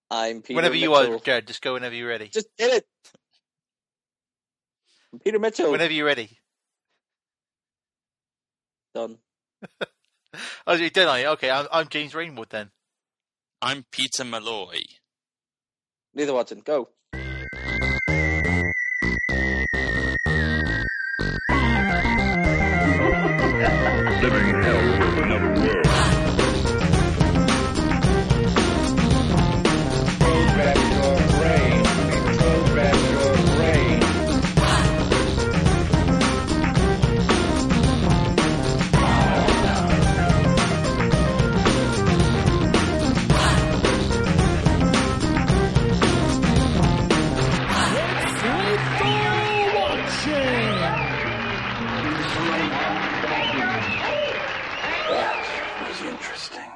I'm Peter Whenever you Mitchell. are, Jared, just go whenever you're ready. Just did it. I'm Peter Mitchell. Whenever you're ready. Done. Oh, you done, are you? Okay, I'm James Rainwood then. I'm Peter Malloy. Neither Watson. Go. Living hell with another world. Program your brain. Program your brain. That was interesting.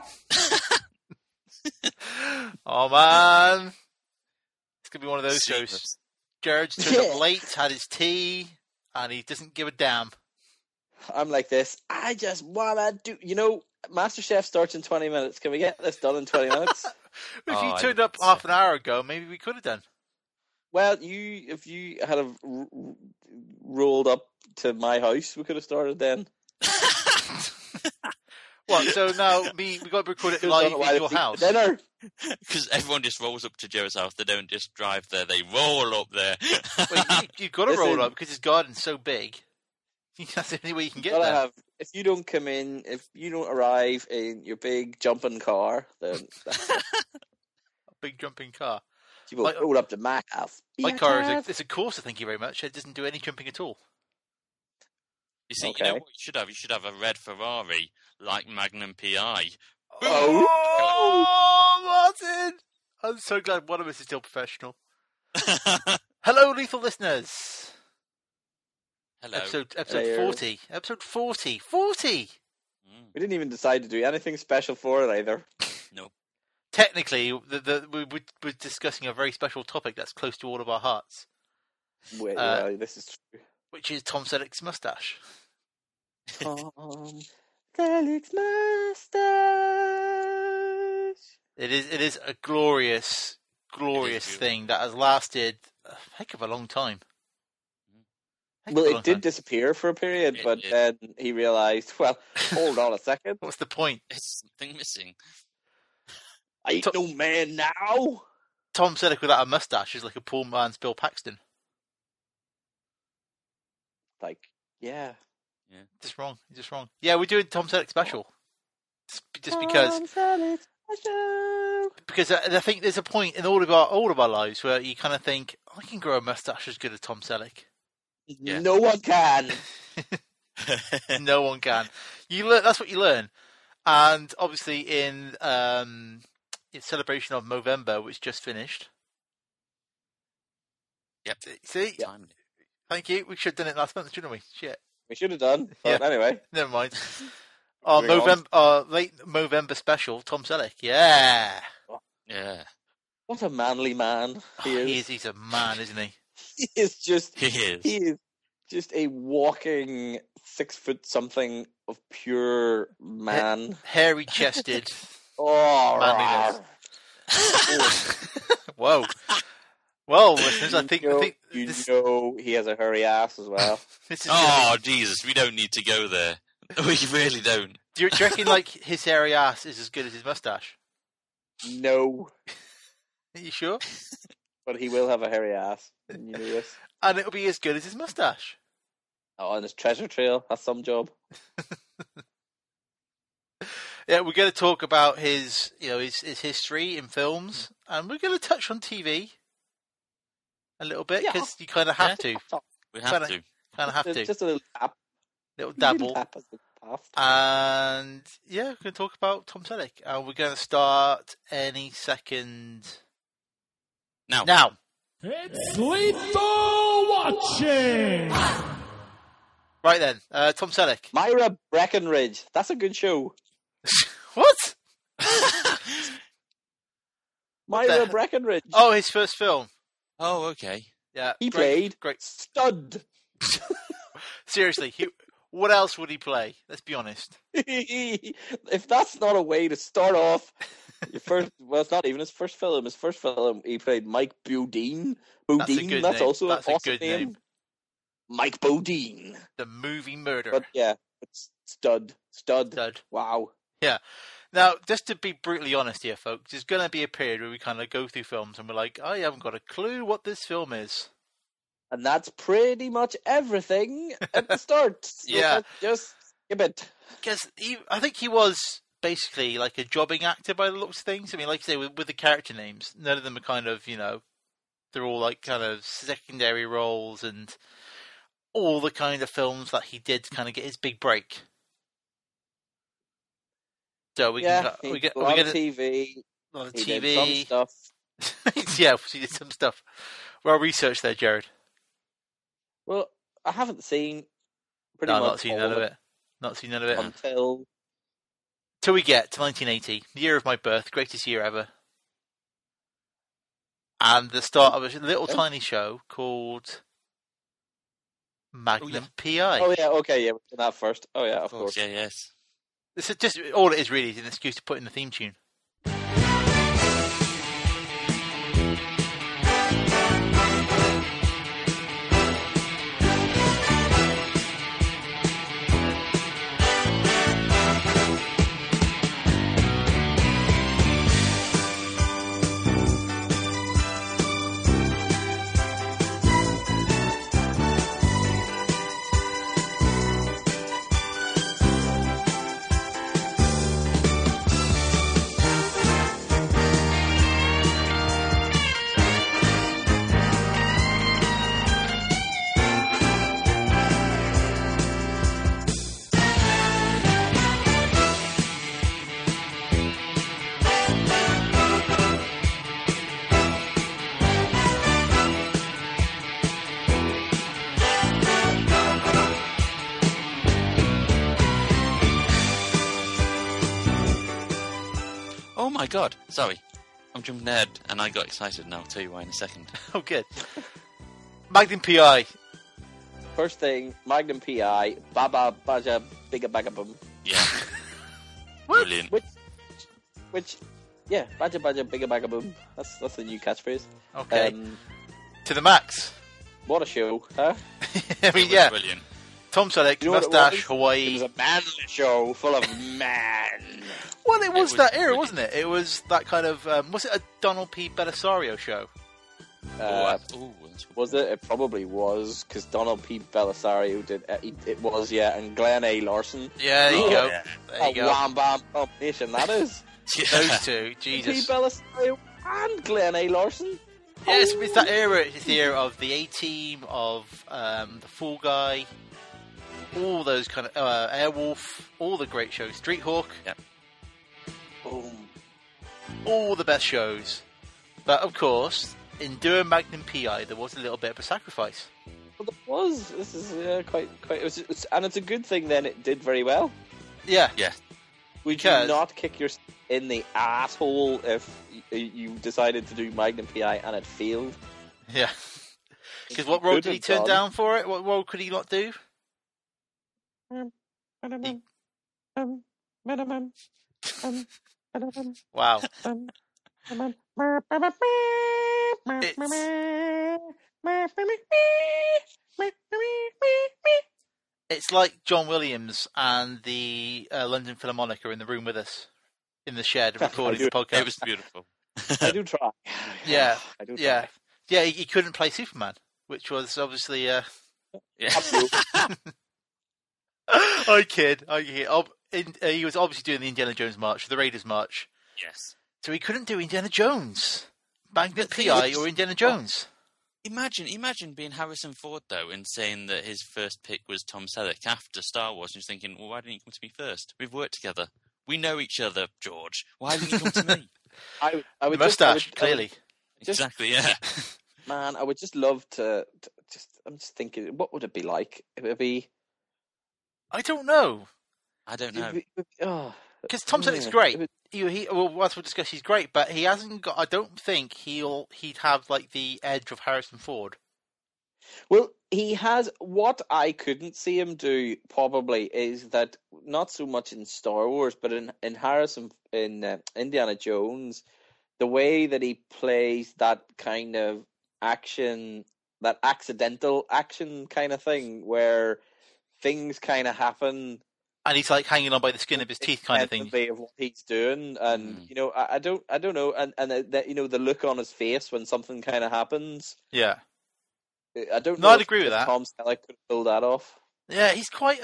Oh, man. It's going to be one of those shows. Seamless. Jared's turned up late, had his tea, and he doesn't give a damn. I'm like this. I just wanna do. You know, MasterChef starts in 20 minutes. Can we get this done in 20 minutes? If Oh, you I turned up didn't half an hour ago, maybe we could have done. Well, if you had have rolled up to my house, we could have started then. What? So now we got to record it Could've live done it while in I your was eating house. Dinner. Because everyone just rolls up to Joe's house. They don't just drive there. They roll up there. Well, you've got to roll Listen. up because his garden's so big. That's the only way you can get Gotta there. have. If you don't come in, if you don't arrive in your big jumping car, then that's it. A big jumping car. You will My- roll up to my house. My car is a Corsa, thank you very much. It doesn't do any jumping at all. You see, Okay. you know what you should have? You should have a red Ferrari like Magnum PI. Oh, Martin! I'm so glad one of us is still professional. Hello, lethal listeners. Hello. Episode Hello. 40. Episode 40. 40! We didn't even decide to do anything special for it either. Technically, we're discussing a very special topic that's close to all of our hearts, Wait, well, this is true. which is Tom Selleck's mustache. Tom Selleck's mustache. It is a glorious beautiful. thing that has lasted a heck of a long time. Heck Well, of a long it did time. disappear for a period, It but did. then he realised, well, hold on a second. What's the point? It's something missing. I ain't no man now. Tom Selleck without a mustache is like a poor man's Bill Paxton. Like, yeah. Just wrong. Yeah, we're doing Tom Selleck special. Just because. Tom Selleck's special. Because I think there's a point in all of our lives where you kind of think, I can grow a mustache as good as Tom Selleck. Yeah. No one can. No one can. You learn. That's what you learn. And obviously, in celebration of Movember, which just finished. Yep. See, Time. thank you. We should have done it last month, shouldn't we? Shit. We should have done. But Yeah. anyway. Never mind. Our Moving late Movember special, Tom Selleck. Yeah. Yeah. What a manly man he is. He's a man, isn't he? He is just He is. he is just a walking 6 foot something of pure man. Hairy chested. Oh, Manliness. rawr. Whoa. Well, listeners, I think you this, know he has a hairy ass as well. this is. Oh, Jesus. We don't need to go there. We really don't. Do you reckon like his hairy ass is as good as his mustache? No, Are you sure? but he will have a hairy ass. You know this. And it'll be as good as his mustache. Oh, and his treasure trail. That's some job. Yeah, we're going to talk about his history in films, and we're going to touch on TV a little bit because you kind of have to, We have to. kind of have to, Just a little tap. little Little dabble. tap as the path. And yeah, we're going to talk about Tom Selleck, and we're going to start any second Now. now. It's lethal watching. Right then, Tom Selleck. Myra Breckenridge. That's a good show. What? Myra the- Breckenridge. Oh, his first film. Oh, okay. Yeah, He great, played great. Stud. Seriously, what else would he play? Let's be honest. If that's not a way to start off It's not even his first film. His first film, he played Mike Bodine. That's a good That's name. also That's an a awesome good name. name. Mike Bodine. The movie Murder. But yeah, it's stud. Dud. Wow. Yeah. Now, just to be brutally honest here, folks, there's going to be a period where we kind of go through films and we're like, I haven't got a clue what this film is. And that's pretty much everything at the start. So Yeah. Just skip it. Because I think he was basically like a jobbing actor by the looks of things. I mean, like you say, with the character names, none of them are kind of, they're all like kind of secondary roles and all the kind of films that he did to kind of get his big break. So we a lot of TV. A lot of He TV. did some stuff. Yeah, she did some stuff. Well researched there, Jared. Well, I haven't seen pretty No, much not seen none of it. Not seen none of it. until Till we get to 1980, the year of my birth, greatest year ever. And the start of a little tiny show called Magnum P.I. Oh yeah, okay, yeah, we're doing that first. Oh yeah, of course. Yeah, yes. This is just all it is really is an excuse to put in the theme tune. Oh my god, sorry. I'm jumping ahead and I got excited and I'll tell you why in a second. Oh, good. Magnum P.I. First thing, Magnum P.I. Baba Baja Bigga Bagabum. Yeah. Brilliant. Which, yeah, Baja Baja Bigga Bagabum. That's the new catchphrase. Okay. To the max. What a show, huh? I mean, yeah. Brilliant. Tom Selleck, You know what it mustache, was? Hawaii. It was a manly show full of man. Well, it was was that era, brilliant. wasn't it? It was that kind of... was it a Donald P. Belisario show? That's Was it? It probably was, because Donald P. Belisario did. It was, yeah, and Glenn A. Larson. Yeah, there you Oh, go. yeah. There you go. Wham bam combination that is. Those two, P. Jesus. Belisario and Glenn A. Larson. Yes, it's that era. It's the era of the A-Team, of the Fall Guy, all those kind of Airwolf, all the great shows, Street Hawk, Boom. all the best shows. But of course, in doing Magnum P.I., there was a little bit of a sacrifice. Well, it was. This is quite. And it's a good thing. Then it did very well. Yeah, Yeah. Would Because- you not kick yourself in the asshole if you decided to do Magnum P.I. and it failed? yeah. Because what role Could did he have turn done. down for it? What role could he not do? Wow. It's like John Williams and the London Philharmonic are in the room with us in the shed recording the podcast. It was beautiful. I do try. Yeah, I do try. yeah, yeah. He couldn't play Superman, which was obviously. Yeah. I kid. He was obviously doing the Indiana Jones March, the Raiders March, Yes. so he couldn't do Indiana Jones, Magnum The thing P.I. is- or Indiana Jones. Imagine being Harrison Ford, though, and saying that his first pick was Tom Selleck after Star Wars, and just thinking, well, why didn't you come to me first? We've worked together. We know each other, George. Why didn't you come to me? I The would mustache, clearly. Just- Exactly, yeah. Man, I would just love to I'm just thinking, what would it be like? It would be. I don't know. I don't know. Because Tom Selleck's yeah, great. it would- Well, as we'll discuss, he's great, but he hasn't got. I don't think he'd have like the edge of Harrison Ford. Well, he has what I couldn't see him do probably is that not so much in Star Wars, but in Indiana Jones, the way that he plays that kind of action, that accidental action kind of thing, where things kind of happen. And he's like hanging on by the skin of his teeth, kind of thing. Of what he's doing, and you know, I don't know, and that, you know, the look on his face when something kind of happens. Yeah, I don't No, know. I'd agree with that. Tom Selleck could pull that off. yeah, he's quite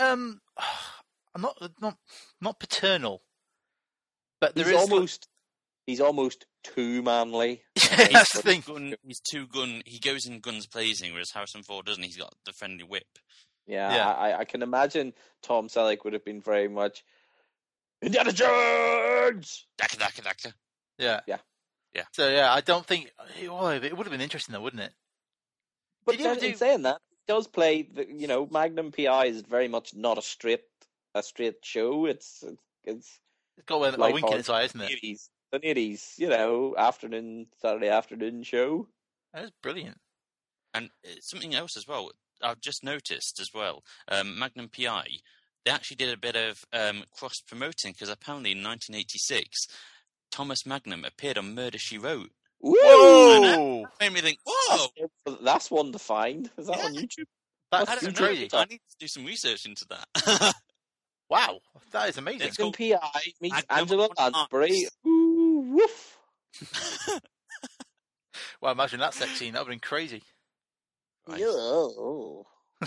not paternal, but there is He's almost too manly. Yeah, that's the thing. He's too gun. He goes in guns blazing, whereas Harrison Ford doesn't. He's got the friendly whip. Yeah. I can imagine Tom Selleck would have been very much Indiana Jones. Daka daka daka. Yeah. Yeah. Yeah. So yeah, I don't think it would have been interesting though, wouldn't it? But Did you ever then in saying that, he does play Magnum PI is very much not a straight show. It's It's got a like wink in its eye, isn't it? the 80s, Saturday afternoon show. That is brilliant. And something else as well, I've just noticed as well, Magnum PI, they actually did a bit of cross-promoting, because apparently in 1986, Thomas Magnum appeared on Murder, She Wrote. Whoa! Made me think, whoa! That's one to find. Is that on YouTube? I That's don't crazy. know. I need to do some research into that. Wow, that is amazing. It's cool. Magnum PI meets Magnum Angela on Lansbury. Mars. Ooh, woof. Well, imagine that sex scene. That would have been crazy. Right. Yo.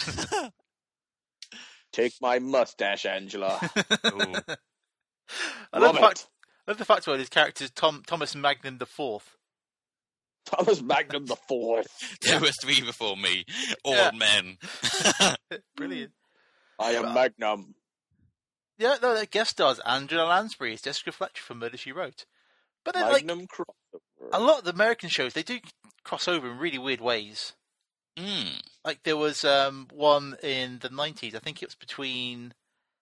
Take my mustache, Angela. Ooh. I Love it. love the fact about his character is Thomas Magnum the Fourth. Thomas Magnum the Fourth. There were three before me, all Yeah. men. Brilliant. I am Magnum. Yeah, no, that guest stars Angela Lansbury as Jessica Fletcher from Murder, She Wrote. But then, Magnum crossover. a lot of the American shows, they do cross over in really weird ways. Mm. Like, there was one in the 90s, I think it was between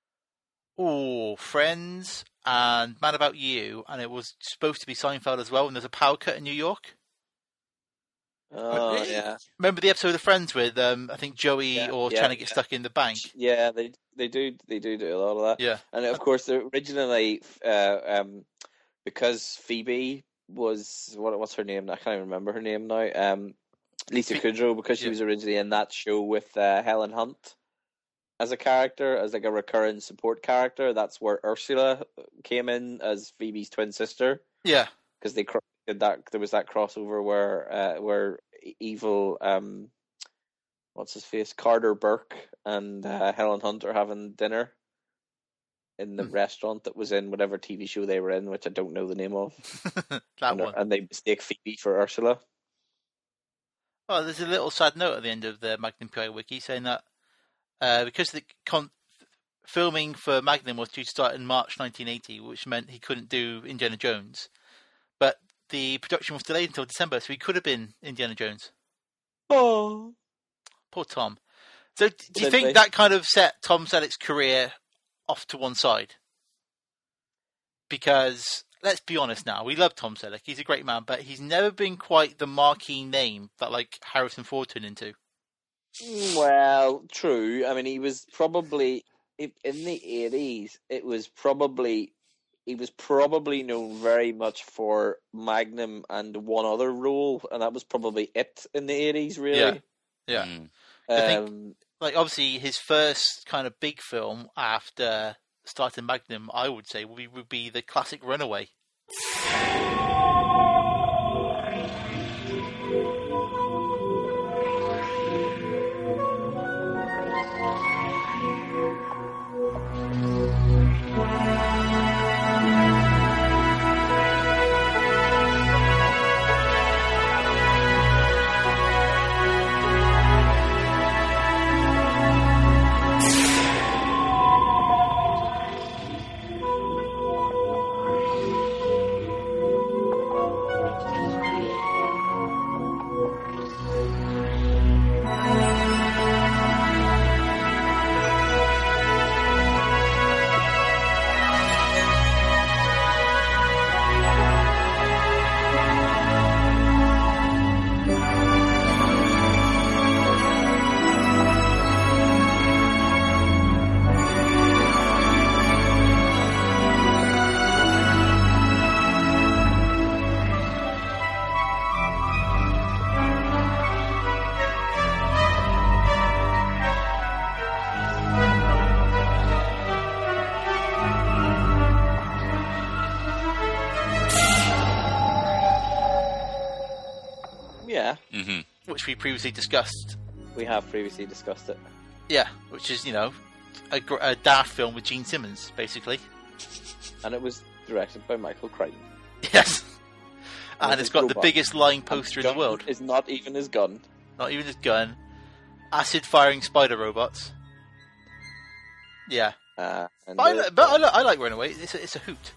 Friends and Mad About You, and it was supposed to be Seinfeld as well, and there's a power cut in New York. Oh, Really? yeah. Remember the episode of Friends with, I think, Joey trying to get stuck in the bank? Yeah, they do a lot of that. Yeah. And of course, originally, because Phoebe was what's her name? I can't even remember her name now. Lisa Kudrow, because she was originally in that show with Helen Hunt as a character, as like a recurring support character. That's where Ursula came in as Phoebe's twin sister. Yeah. Because they did that. There was that crossover where evil what's his face, Carter Burke and Helen Hunt are having dinner in the restaurant that was in whatever TV show they were in, which I don't know the name of. And they mistake Phoebe for Ursula. Oh, there's a little sad note at the end of the Magnum PI wiki saying that because the filming for Magnum was due to start in March 1980, which meant he couldn't do Indiana Jones, but the production was delayed until December, so he could have been Indiana Jones. Oh, poor Tom. So, do you think that kind of set Tom Selleck's career off to one side? Because let's be honest now, we love Tom Selleck. He's a great man, but he's never been quite the marquee name that like Harrison Ford turned into. Well, true. I mean, he was probably in the 80s. He was probably known very much for Magnum and one other role, and that was probably it in the 80s. Really, yeah. I think, like, obviously his first kind of big film after starting Magnum, I would say, would be the classic Runaway. Yeah, Mm-hmm. which we previously discussed. we have previously discussed it. Yeah, which is, a daft film with Gene Simmons, basically. And it was directed by Michael Crichton. Yes. And it's it's got the robot. biggest lying poster in the Gun world. is not even his gun. Not even his gun. Acid-firing spider robots. Yeah. And But I like Runaway. It's a hoot.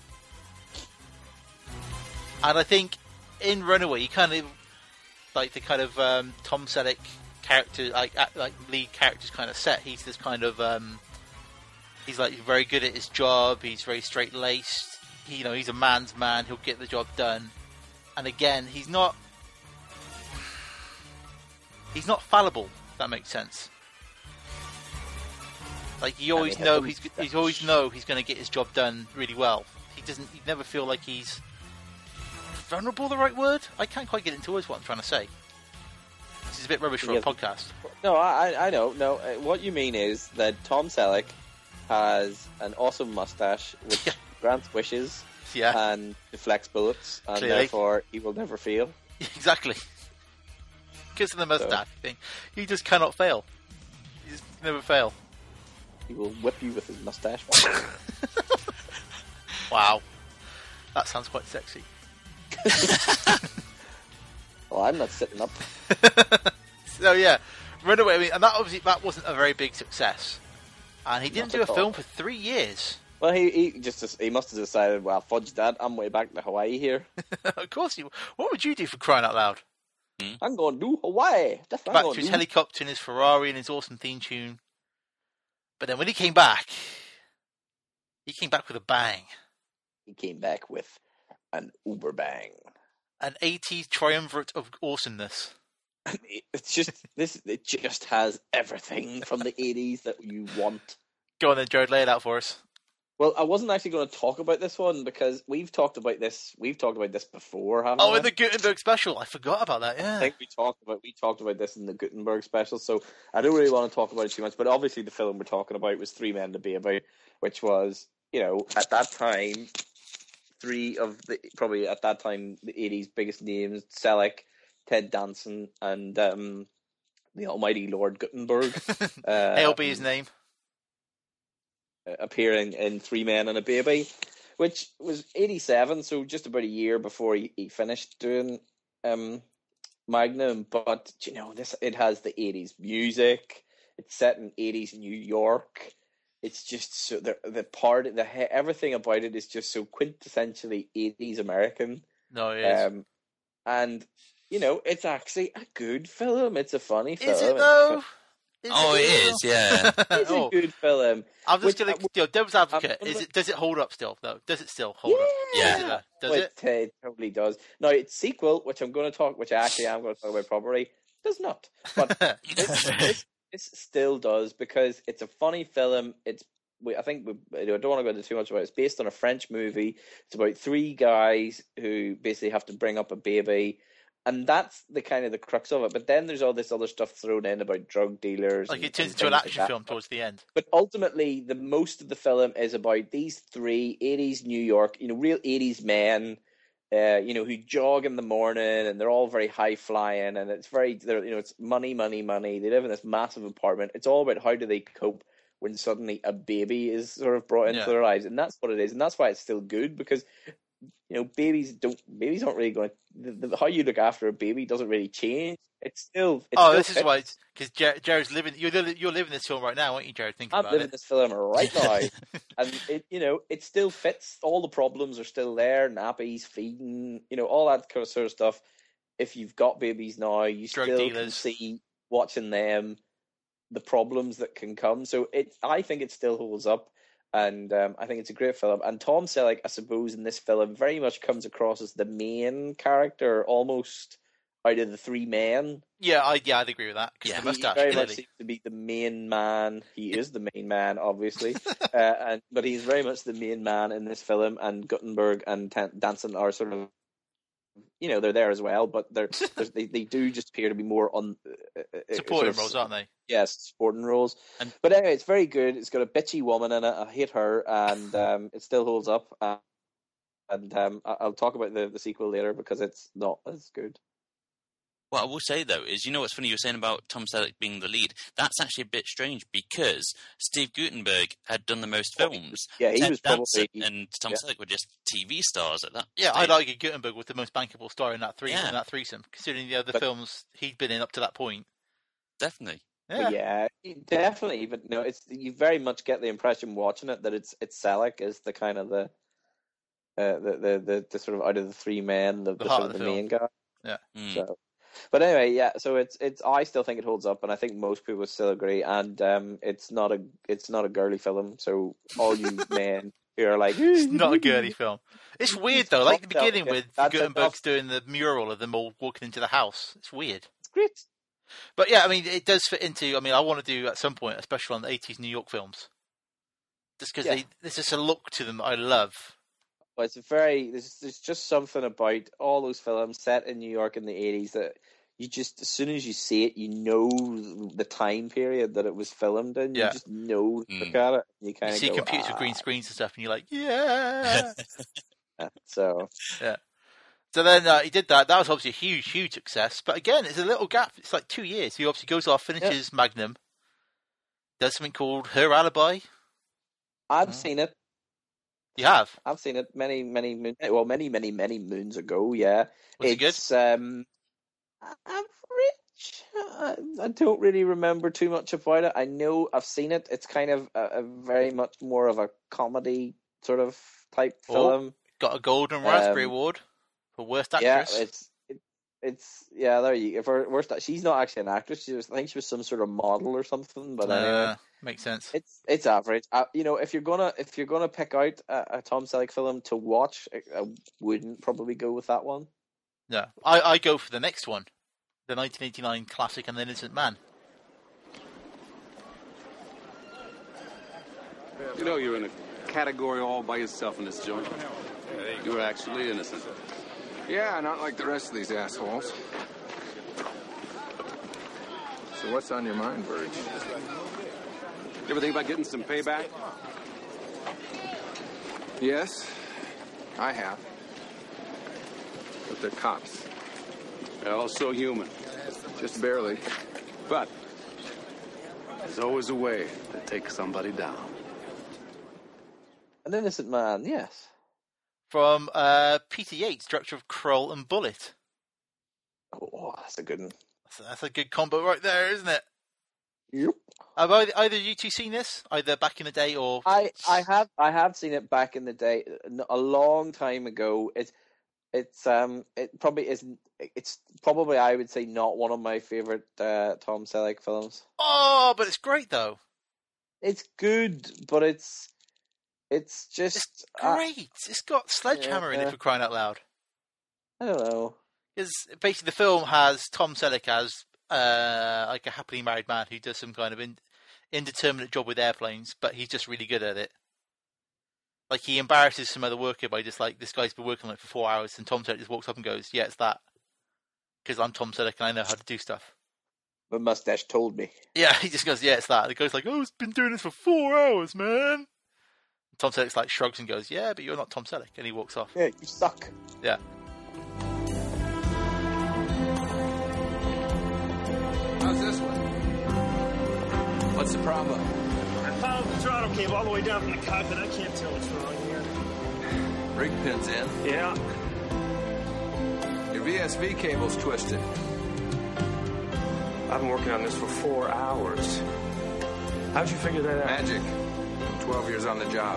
And I think in Runaway, you kind of like the kind of Tom Selleck character, like lead character's kind of set. He's this kind of he's like very good at his job. He's very straight laced. He's a man's man. He'll get the job done. And again, he's not fallible. If that makes sense. Like you always know he's going to get his job done really well. You never feel like he's vulnerable. The right word? I can't quite get into words what I'm trying to say. This is a bit rubbish for a podcast. No, I know. No, what you mean is that Tom Selleck has an awesome mustache which grants wishes and deflects bullets, and Clearly. therefore he will never fail. Exactly. Because of the mustache thing, he just cannot fail. He just never fail. He will whip you with his mustache. Wow, that sounds quite sexy. Well, I'm not sitting up. So yeah, Runaway. I mean, and that wasn't a very big success, and he didn't Not do a at all. film for 3 years. Well, he must have decided, well, fudge that, I'm way back to Hawaii here. Of course, what would you do for crying out loud? I'm going to do Hawaii. That's what I'm Back going to to his do. helicopter and his Ferrari and his awesome theme tune. But then when he came back with a bang. He came back with an uber bang. An 80s triumvirate of awesomeness. It's just it just has everything from the 80s that you want. Go on then, Jared, lay it out for us. Well, I wasn't actually going to talk about this one because we've talked about this before, haven't we? Oh, in the Gutenberg special. I forgot about that, yeah. I think we talked about this in the Gutenberg special, so I don't really want to talk about it too much. But obviously, the film we're talking about was Three Men to Be About, which was, at that time, the 80s biggest names: Selleck, Ted Danson, and the almighty Lord Gutenberg. Hail be his name. Appearing in Three Men and a Baby, which was 87, so just about a year before he finished doing Magnum. But it has the 80s music. It's set in 80s New York. It's just so everything about it is just so quintessentially 80s American. No, it is. And it's actually a good film. It's a funny film. Is it though? It is, yeah. It's a good film. I'm just going to, Devil's Advocate, I'm does it hold up still, though? Does it still hold up? Yeah. Does it? It totally does. Now, its sequel, which I actually am going to talk about properly, does not. But this still does, because it's a funny film. I don't want to go into too much about it. It's based on a French movie. It's about three guys who basically have to bring up a baby. And that's the kind of the crux of it. But then there's all this other stuff thrown in about drug dealers. Like it turns into an action film towards the end. But ultimately, the most of the film is about these three 80s New York, real 80s men, who jog in the morning, and they're all very high flying, and it's it's money, money, money. They live in this massive apartment. It's all about how do they cope when suddenly a baby is sort of brought into their lives, and that's what it is, and that's why it's still good, because babies aren't really going to, how you look after a baby doesn't really change. It's still this is why, because Jared's living, you're living this film right now, aren't you, Jared? I'm living this film right now, and it still fits. All the problems are still there, nappies, feeding, all that kind of sort of stuff. If you've got babies now, you Drug still dealers. can see, watching them, the problems that can come. So I think it still holds up. And I think it's a great film. And Tom Selleck, I suppose, in this film very much comes across as the main character, almost out of the three men. Yeah, I'd agree with that. Yeah. The mustache, He very clearly. much seems to be the main man. He is the main man, obviously. But he's very much the main man in this film. And Guttenberg and Danson are sort of, they're there as well. But they do just appear to be more on Supporting roles, aren't they? Yes, supporting roles. But anyway, it's very good. It's got a bitchy woman in it. I hate her, and it still holds up. And I'll talk about the sequel later because it's not as good. What I will say, though, is, what's funny, you were saying about Tom Selleck being the lead. That's actually a bit strange because Steve Guttenberg had done the most films. Yeah, he Ted was Danson probably... and Tom Selleck were just TV stars at that Yeah, stage. I'd argue Guttenberg was the most bankable star in that Yeah. threesome, considering the other films he'd been in up to that point. Definitely. Yeah, definitely. But no, you very much get the impression watching it that it's Selleck is the kind of the sort of out of the three men, the heart sort of of the the main guy. Yeah. So, but anyway, yeah. So it's I still think it holds up, and I think most people still agree. And it's not a girly film. So all you men who are like, it's not a girly film. It's weird though. Like the beginning with That's Guttenberg's doing the mural of them all walking into the house. It's weird. It's great. But yeah, I mean, it does fit into. I mean, I want to do at some point a special on the 80s New York films, just because there's just a look to them that I love. But there's just something about all those films set in New York in the 80s that you just, as soon as you see it, you know the time period that it was filmed in. Yeah. You just know, look at it. You kind of see go, computers with green screens and stuff, and you're like, yeah. So yeah. So then he did that. That was obviously a huge, huge success. But again, it's a little gap. It's like 2 years. He obviously goes off, finishes Magnum, does something called Her Alibi. I've seen it. You have? I've seen it many moons ago. Yeah, Was it good? Average. I don't really remember too much about it. I know I've seen it. It's kind of a very much more of a comedy sort of type film. Got a Golden Raspberry Award for Worst Actress. Yeah, it's there you go. For worst, she's not actually an actress. I think she was some sort of model or something. But anyway, makes sense. It's average. If you're gonna pick out a Tom Selleck film to watch, I wouldn't probably go with that one. No, I go for the next one, the 1989 classic, An Innocent Man. You're in a category all by yourself in this joint. You're actually innocent. Yeah, not like the rest of these assholes. So what's on your mind, Burge? You ever think about getting some payback? Yes, I have. But they're cops. They're also human. Just barely. But there's always a way to take somebody down. An Innocent Man, yes. From Peter Yates, director of Kroll and Bullet. Oh, that's a good one. That's a good combo right there, isn't it? Yep. Have either you two seen this? Either back in the day or... I have seen it back in the day, a long time ago. It's probably I would say not one of my favorite Tom Selleck films. Oh, but it's great though. It's good, but it's just great. It's got Sledgehammer in it, for crying out loud. I don't know. Because basically the film has Tom Selleck as like a happily married man who does some kind of indeterminate job with airplanes, but he's just really good at it. Like, he embarrasses some other worker by just like, this guy's been working on it for 4 hours, and Tom Selleck just walks up and goes, yeah, it's that. Because I'm Tom Selleck and I know how to do stuff. My mustache told me. Yeah, he just goes, yeah, it's that. And the guy's like, oh, it's been doing this for 4 hours, man. And Tom Selleck's like, shrugs and goes, yeah, but you're not Tom Selleck. And he walks off. Yeah, you suck. Yeah. How's this one? What's the problem? I followed the throttle cable all the way down from the cockpit. I can't tell what's wrong here. Rig pin's in. Yeah. Your VSV cable's twisted. I've been working on this for 4 hours. How'd you figure that out? Magic. 12 years on the job.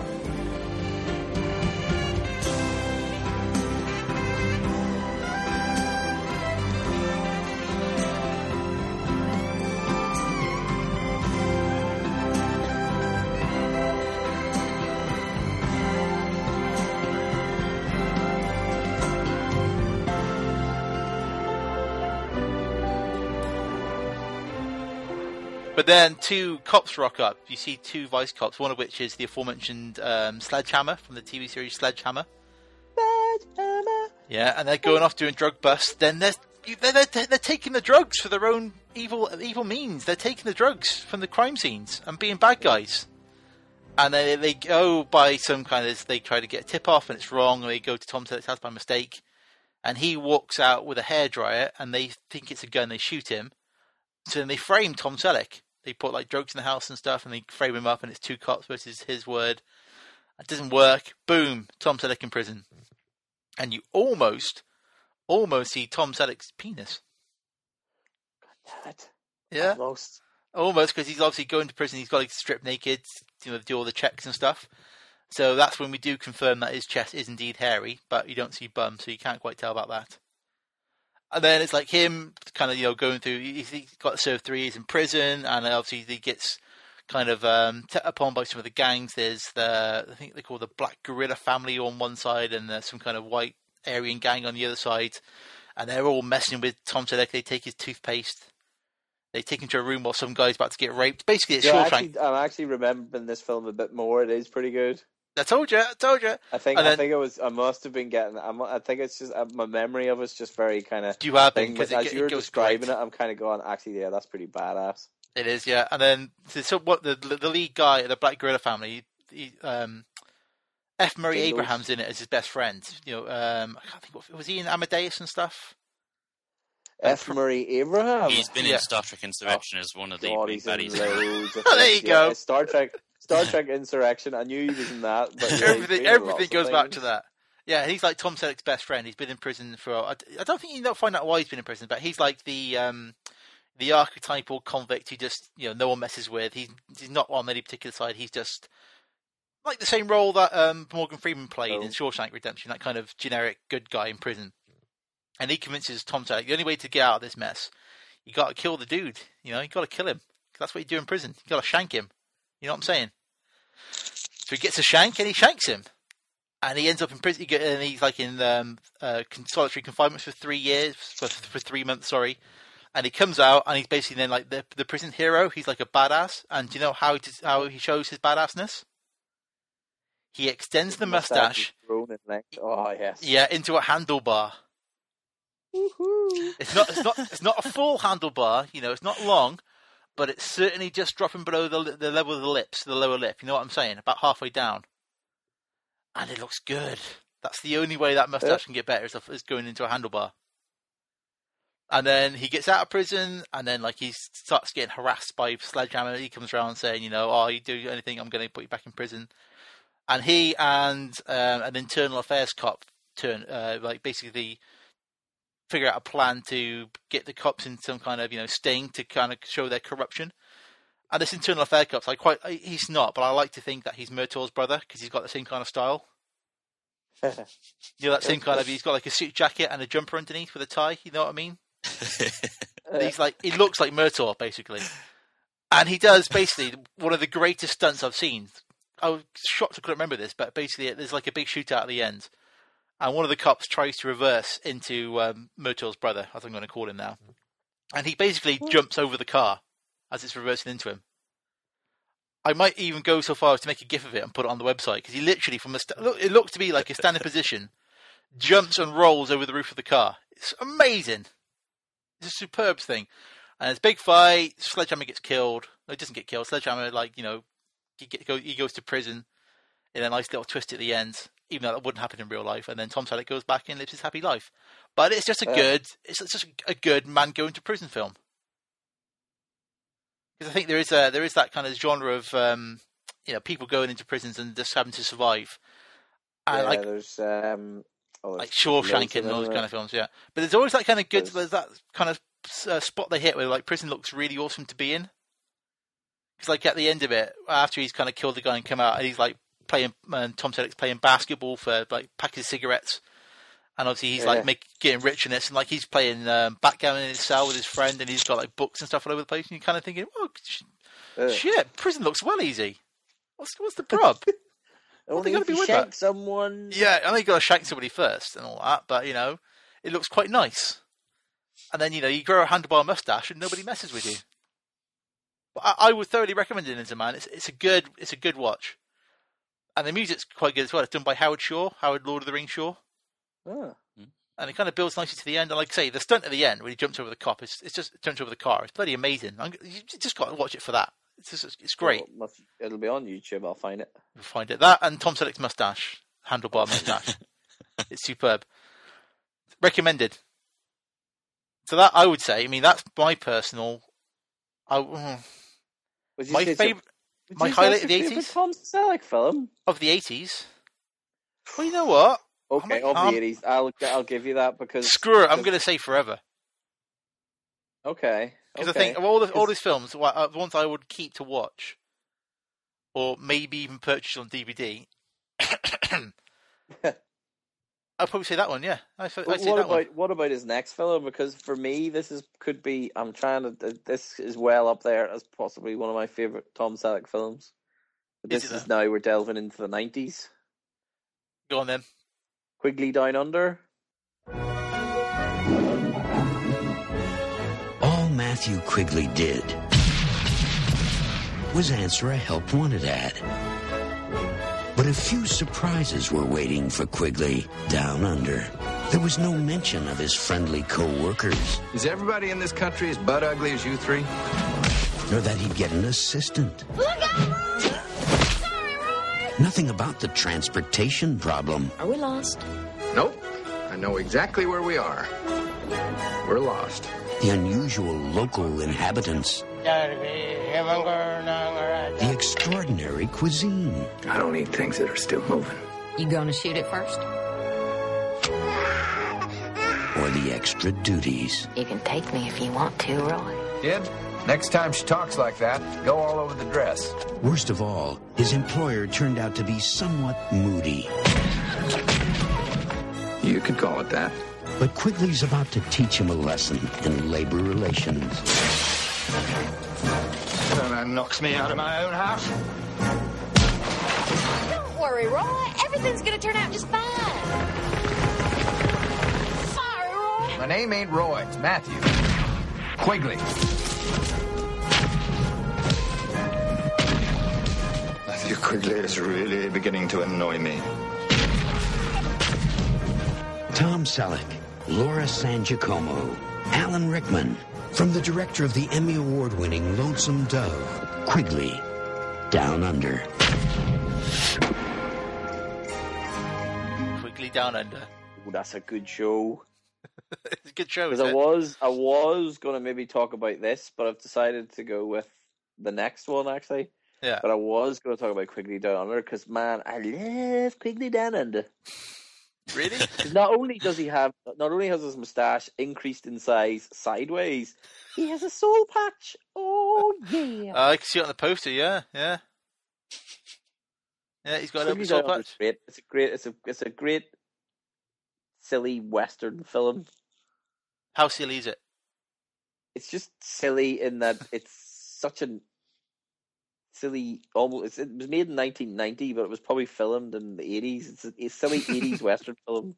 But then 2 cops rock up. You see 2 vice cops, one of which is the aforementioned Sledgehammer from the TV series Sledgehammer. Sledgehammer. Yeah, and they're going off doing drug busts. Then they're taking the drugs for their own evil means. They're taking the drugs from the crime scenes and being bad guys. And they go by some kind of... They try to get a tip-off and it's wrong. And they go to Tom Selleck's house by mistake. and he walks out with a hairdryer, and they think it's a gun. They shoot him. So then they frame Tom Selleck. They put like drugs in the house and stuff, and they frame him up, and it's 2 cops versus his word. It doesn't work. Boom, Tom Selleck in prison, and you almost see Tom Selleck's penis. Damn it. Yeah, Almost, because he's obviously going to prison. He's got to strip naked, do all the checks and stuff. So that's when we do confirm that his chest is indeed hairy, but you don't see bum, so you can't quite tell about that. And then it's like him kind of, going through, he's got to serve 3 years in prison, and obviously he gets kind of set upon by some of the gangs. There's I think they call the Black Gorilla family on one side, and there's some kind of white Aryan gang on the other side. And they're all messing with Tom Selleck. They take his toothpaste. They take him to a room while some guy's about to get raped. Basically, it's Shawshank. I'm actually remembering this film a bit more. It is pretty good. I told you. I think it was. I must have been getting. I think it's just my memory of it's just very kind of. You have been, because as you were describing it, I'm kind of going. Actually, yeah, that's pretty badass. It is, yeah. And then so what? The lead guy, the Black Gorilla family, F. Murray Abraham's in it as his best friend. I can't think. Was he in Amadeus and stuff? F. Murray Abraham. He's been in Star Trek Insurrection as one of the big baddies. There you go. Star Trek Insurrection. I knew he was in that. But everything goes back to that. Yeah, he's like Tom Selleck's best friend. He's been in prison for. I don't think you find out why he's been in prison, but he's like the archetypal convict who just no one messes with. He's not on any particular side. He's just like the same role that Morgan Freeman played in Shawshank Redemption. That kind of generic good guy in prison. And he convinces Tom Selleck the only way to get out of this mess, you got to kill the dude. You got to kill him. That's what you do in prison. You got to shank him. You know what I'm saying? So he gets a shank and he shanks him, and he ends up in prison. And he's like in solitary confinement for 3 years, for 3 months. Sorry. And he comes out and he's basically then like the prison hero. He's like a badass. And do you know how he shows his badassness? He extends the mustache. Oh yes. Yeah, into a handlebar. Woohoo. It's not a full handlebar, it's not long, but it's certainly just dropping below the level of the lips, the lower lip. You know what I'm saying? About halfway down, and it looks good. That's the only way that mustache can get better is going into a handlebar. And then he gets out of prison, and then he starts getting harassed by Sledgehammer. He comes around saying, you do anything, I'm going to put you back in prison. And he and an internal affairs cop basically figure out a plan to get the cops in some kind of sting to kind of show their corruption. And this internal affairs cop, he's not, but I like to think that he's Murtaugh's brother because he's got the same kind of style. That same kind of. He's got a suit jacket and a jumper underneath with a tie. You know what I mean? He looks like Murtaugh basically, and he does basically one of the greatest stunts I've seen. I was shocked I couldn't remember this, but basically there's a big shootout at the end. And one of the cops tries to reverse into Murtaugh's brother, as I'm going to call him now. And he basically jumps over the car as it's reversing into him. I might even go so far as to make a gif of it and put it on the website, because he literally, it looks to be like a standing position, jumps and rolls over the roof of the car. It's amazing. It's a superb thing. And it's a big fight. Sledgehammer gets killed. No, he doesn't get killed. Sledgehammer, he goes to prison in a nice little twist at the end. Even though that wouldn't happen in real life, and then Tom Selleck goes back and lives his happy life. But it's just it's just a good man going to prison film. Because I think there is that kind of genre of people going into prisons and just having to survive. And there's Shawshank and those kind of films, yeah. But there's always that kind of good, there's that kind of spot they hit where prison looks really awesome to be in. Because at the end of it, after he's kind of killed the guy and come out, and he's playing, Tom Selleck's playing basketball for packets of cigarettes, and obviously he's getting rich in this, and he's playing backgammon in his cell with his friend, and he's got books and stuff all over the place, and you're kind of thinking, shit, prison looks well easy. What's the prob? Only if you shank someone. Yeah, I know you got to shank somebody first and all that, but it looks quite nice. And then you grow a handlebar mustache and nobody messes with you. But I would thoroughly recommend it, man. It's a good watch. And the music's quite good as well. It's done by Howard Lord of the Rings Shaw. Oh. And it kind of builds nicely to the end. And like I say, the stunt at the end when he jumps over the cop, it's just jumps over the car. It's bloody amazing. You just got to watch it for that. It's great. Well, it'll be on YouTube. I'll find it. You'll find it. That and Tom Selleck's mustache, handlebar mustache. It's superb. recommended. So that I would say. I mean, that's my personal. My favorite. My highlight of the 80s? Tom Selleck film Of the 80s? Well, you know what? Okay, of the 80s. I'll give you that because... Screw it, I'm going to say Forever. Okay. Because I think of all these films, the ones I would keep to watch, or maybe even purchase on DVD, I'll probably say that one, yeah. What about his next film? Because for me, this is well up there as possibly one of my favourite Tom Selleck films. But this is now we're delving into the 90s. Go on then. Quigley Down Under. All Matthew Quigley did was answer a Help Wanted ad. But a few surprises were waiting for Quigley down under. There was no mention of his friendly co-workers. Is everybody in this country as butt ugly as you three? Nor that he'd get an assistant. Look out, Roy! Sorry, Roy! Nothing about the transportation problem. Are we lost? Nope. I know exactly where we are. We're lost. The unusual local inhabitants. The extraordinary cuisine. I don't eat things that are still moving. You gonna shoot it first? Or the extra duties. You can take me if you want to, Roy. Kid, next time she talks like that, go all over the dress. Worst of all, his employer turned out to be somewhat moody. You could call it that. But Quigley's about to teach him a lesson in labor relations. That knocks me out of my own house. Don't worry, Roy. Everything's gonna turn out just fine. Sorry, Roy. My name ain't Roy, it's Matthew. Quigley. Matthew Quigley is really beginning to annoy me. Tom Selleck, Laura San Giacomo, Alan Rickman. From the director of the Emmy Award-winning Lonesome Dove, Quigley, Down Under. Quigley Down Under. Oh, that's a good show. It's a good show, Because isn't I was going to maybe talk about this, but I've decided to go with the next one, actually. Yeah. But I was going to talk about Quigley Down Under, because, man, I love Quigley Down Under. Really? Not only has his moustache increased in size sideways, he has a soul patch. Oh yeah! I can see it on the poster. Yeah. Yeah, he's got a soul patch. Great. It's a great, silly Western film. How silly is it? It's just silly in that it's such a silly. Almost, it was made in 1990, but it was probably filmed in the 80s. It's a silly 80s Western film.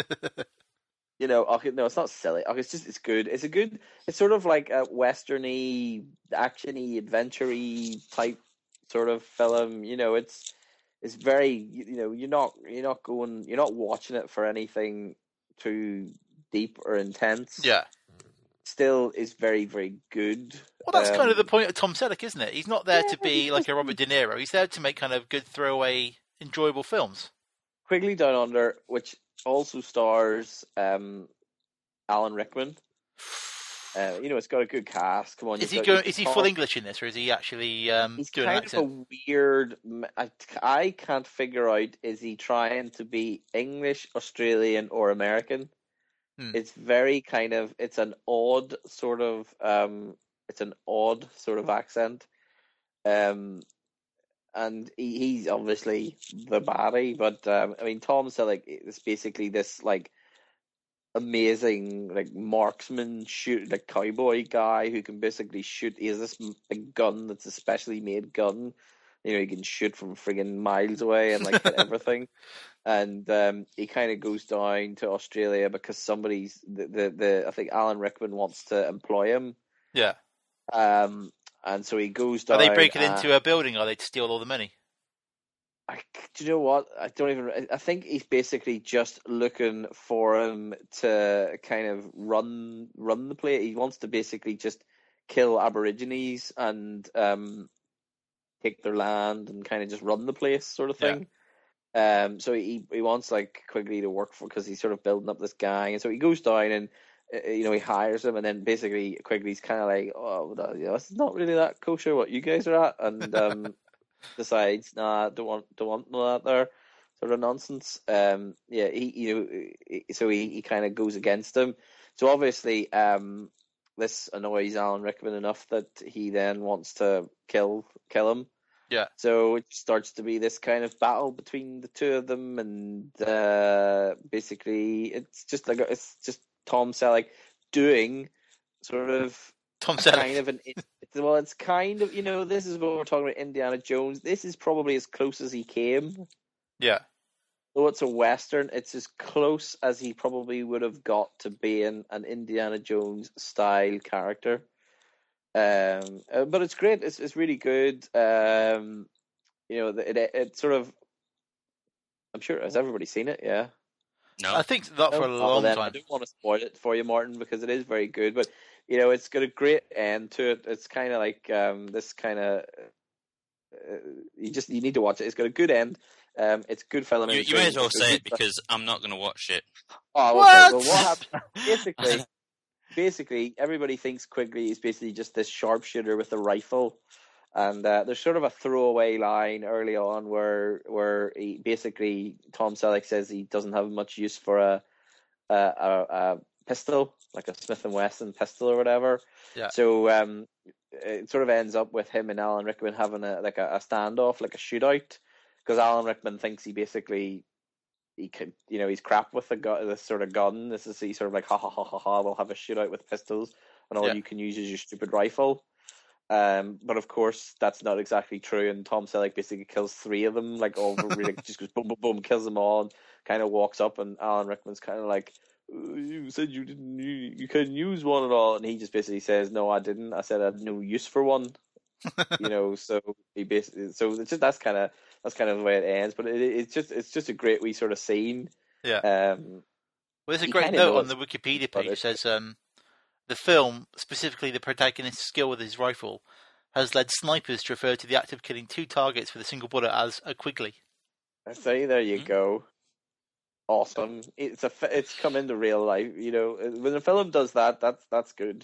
You know, no, it's not silly. It's good. It's sort of like a Western-y, action-y, adventure-y type sort of film. You know, it's very, you know, you're not watching it for anything too deep or intense. Yeah. Still is very, very good. Well, that's kind of the point of Tom Selleck, isn't it? He's not there to be like a Robert De Niro. He's there to make kind of good throwaway, enjoyable films. Quigley Down Under, which also stars Alan Rickman. You know, it's got a good cast. Come on, is he full English in this, or is he actually he's doing an kind accent? of a weird. I can't figure out, is he trying to be English, Australian, or American? It's very kind of. It's an odd sort of. It's an odd sort of accent. And he's obviously the baddie, but I mean, Tom Selleck is basically this like amazing like marksman like cowboy guy who can basically shoot. He has this big gun that's a specially made gun. You know, he can shoot from friggin' miles away and like hit everything. And he kind of goes down to Australia because somebody's I think Alan Rickman wants to employ him. Yeah. And so he goes down. Are they breaking into a building? Or are they to steal all the money? Do you know what? I think he's basically just looking for him to kind of run the place. He wants to basically just kill Aborigines and take their land and kind of just run the place, sort of thing. So he wants like Quigley to work for because he's sort of building up this gang, and so he goes down and he hires him, and then basically Quigley's kind of like, oh, this is not really that kosher what you guys are at, and decides, nah, don't want none of that there sort of nonsense. So he kind of goes against him. So obviously, this annoys Alan Rickman enough that he then wants to kill him. Yeah. So it starts to be this kind of battle between the two of them, and basically it's just Tom Selleck doing sort of Tom Selleck. kind of it's kind of, this is what we're talking about, Indiana Jones. This is probably as close as he came. Yeah. Though it's a Western, it's as close as he probably would have got to being an Indiana Jones style character. But it's great. It's really good. It sort of. I'm sure, has everybody seen it? Yeah. No, I think not for a long time. I don't want to spoil it for you, Martin, because it is very good. But it's got a great end to it. It's kind of like this kind of. You need to watch it. It's got a good end. It's a good film. You may as well say it because I'm not going to watch it. Oh, what? Well, what happened? Basically, everybody thinks Quigley is basically just this sharpshooter with a rifle, and there's sort of a throwaway line early on where he basically, Tom Selleck says he doesn't have much use for a pistol, like a Smith & Wesson pistol or whatever. Yeah. So it sort of ends up with him and Alan Rickman having a standoff, like a shootout, because Alan Rickman thinks he could, he's crap with this sort of gun. This is, he's sort of like, ha ha ha ha ha, we'll have a shootout with pistols, and all you can use is your stupid rifle. But of course, that's not exactly true, and Tom Selleck basically kills 3 of them, like just goes boom, boom, boom, kills them all, and kind of walks up, and Alan Rickman's kind of like, you said you couldn't use one at all, and he just basically says, no, I didn't. I said I had no use for one. So he basically, that's kind of the way it ends. But it's just a great wee sort of scene. Yeah. Well, there's a great note on the Wikipedia page. It says the film, specifically the protagonist's skill with his rifle, has led snipers to refer to the act of killing 2 targets with a single bullet as a Quigley. I say, there you go. Awesome. It's come into real life. When a film does that, that's good.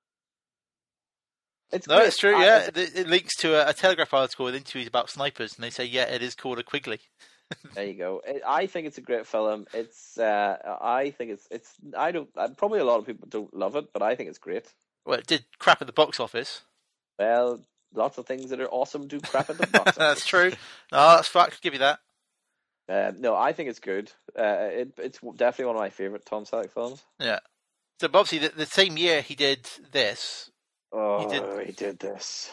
It's true. Yeah, it links to a Telegraph article with interviews about snipers, and they say, yeah, it is called a Quigley. There you go. I think it's a great film. I think it's. I don't. Probably a lot of people don't love it, but I think it's great. Well, it did crap at the box office. Well, lots of things that are awesome do crap at the box office. That's true. No, that's fact. I'll give you that. No, I think it's good. It's definitely one of my favourite Tom Selleck films. Yeah. So obviously, the same year he did this. Oh, he did this.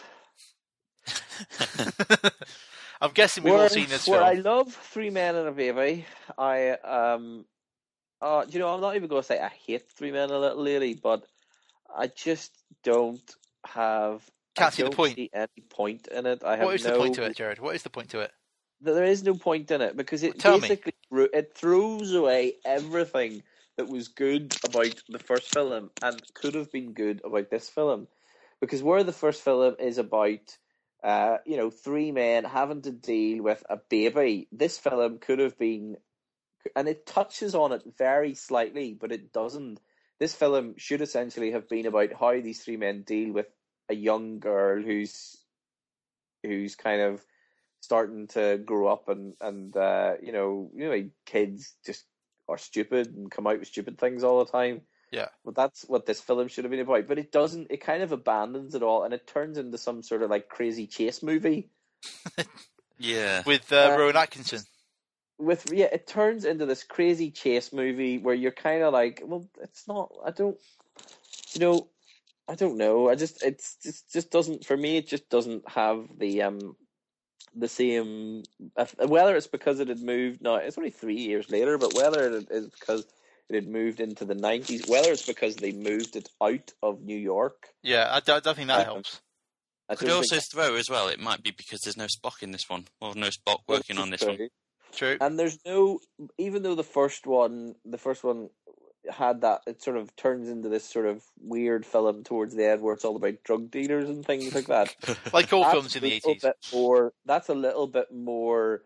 I'm guessing we've all seen this film. I love Three Men and a Baby. I'm not even going to say I hate Three Men and a Little Lady, but I just don't have. Can't see the point. See any point in it. What is the point to it, Jared? What is the point to it? There is no point in it because it it throws away everything that was good about the first film and could have been good about this film. Because where the first film is about, 3 men having to deal with a baby, this film could have been, and it touches on it very slightly, but it doesn't. This film should essentially have been about how these 3 men deal with a young girl who's kind of starting to grow up, and kids just are stupid and come out with stupid things all the time. Yeah. But that's what this film should have been about. But it doesn't. It kind of abandons it all, and it turns into some sort of like crazy chase movie. Yeah. With Rowan Atkinson. It turns into this crazy chase movie where you're kind of like, well, it's not. I don't know. It just doesn't. For me, it just doesn't have the same. Whether it's because it had moved. No, it's only 3 years later. But whether it is because it had moved into the 90s, whether it's because they moved it out of New York. Yeah, I don't think that helps. Could also throw as well, it might be because there's no Spock in this one, or no Spock working on this one. True. And there's no, even though the first one had that, it sort of turns into this sort of weird film towards the end where it's all about drug dealers and things like that. Like all films in the 80s. That's a little bit more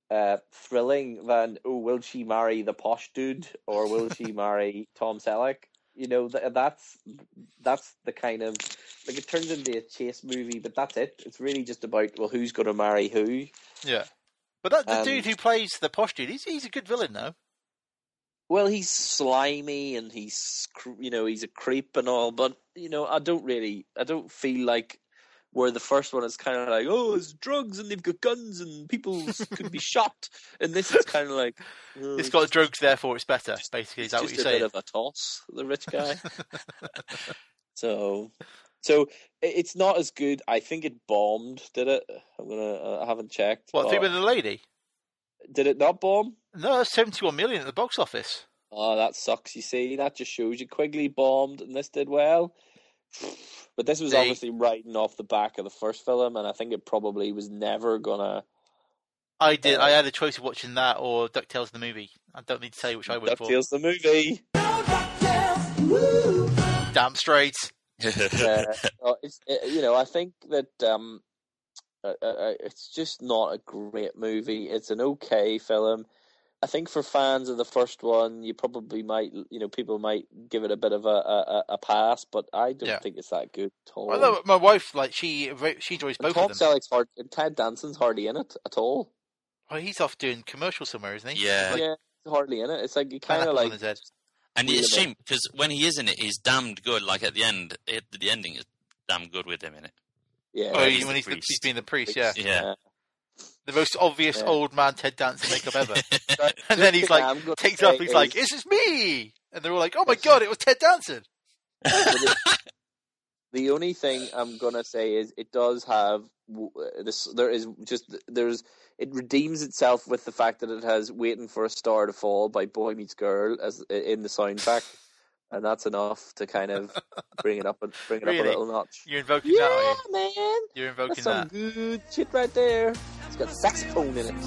thrilling than will she marry the posh dude or will she marry Tom Selleck? You know, that's the kind of like it turns into a chase movie, but that's it. It's really just about who's going to marry who. Yeah, but the dude who plays the posh dude, he's a good villain though. Well, he's slimy and he's a creep and all, but I don't feel like where the first one is kind of like, oh, it's drugs and they've got guns and people could be shot, and this is kind of like it's got drugs, therefore it's better. Basically, is that what you're saying? It's a bit of a toss, the rich guy. So it's not as good. I think it bombed. Did it? I haven't checked. What, Three Men and a Lady? Did it not bomb? No, it's 71 million at the box office. Oh, that sucks. You see, that just shows you Quigley bombed and this did well. But this was obviously riding off the back of the first film, and I think it probably was never gonna. I had a choice of watching that or DuckTales the movie. I don't need to tell you which I went for. DuckTales the movie. Damn straight. I think that it's just not a great movie. It's an okay film. I think for fans of the first one, you probably might, people might give it a bit of a pass, but I don't think it's that good at all. Although my wife, she enjoys both of them. Tom Selleck's and Ted Danson's hardly in it at all. Well, he's off doing commercials somewhere, isn't he? Yeah, he's hardly in it. It's like you kind of like. And it's a shame because when he is in it, he's damned good. Like at the end, the ending is damn good with him in it. Yeah, when he's being the priest, yeah. The most obvious old man Ted Danson makeup ever. And then he's like, takes off, he's like, this is me! And they're all like, oh my god, it was Ted Danson! The only thing I'm going to say is it does have it redeems itself with the fact that it has Waiting for a Star to Fall by Boy Meets Girl as in the soundtrack. And that's enough to kind of bring it up a little notch. You're invoking that, are you? Man. You're invoking that's some good shit right there. It's got saxophone in it.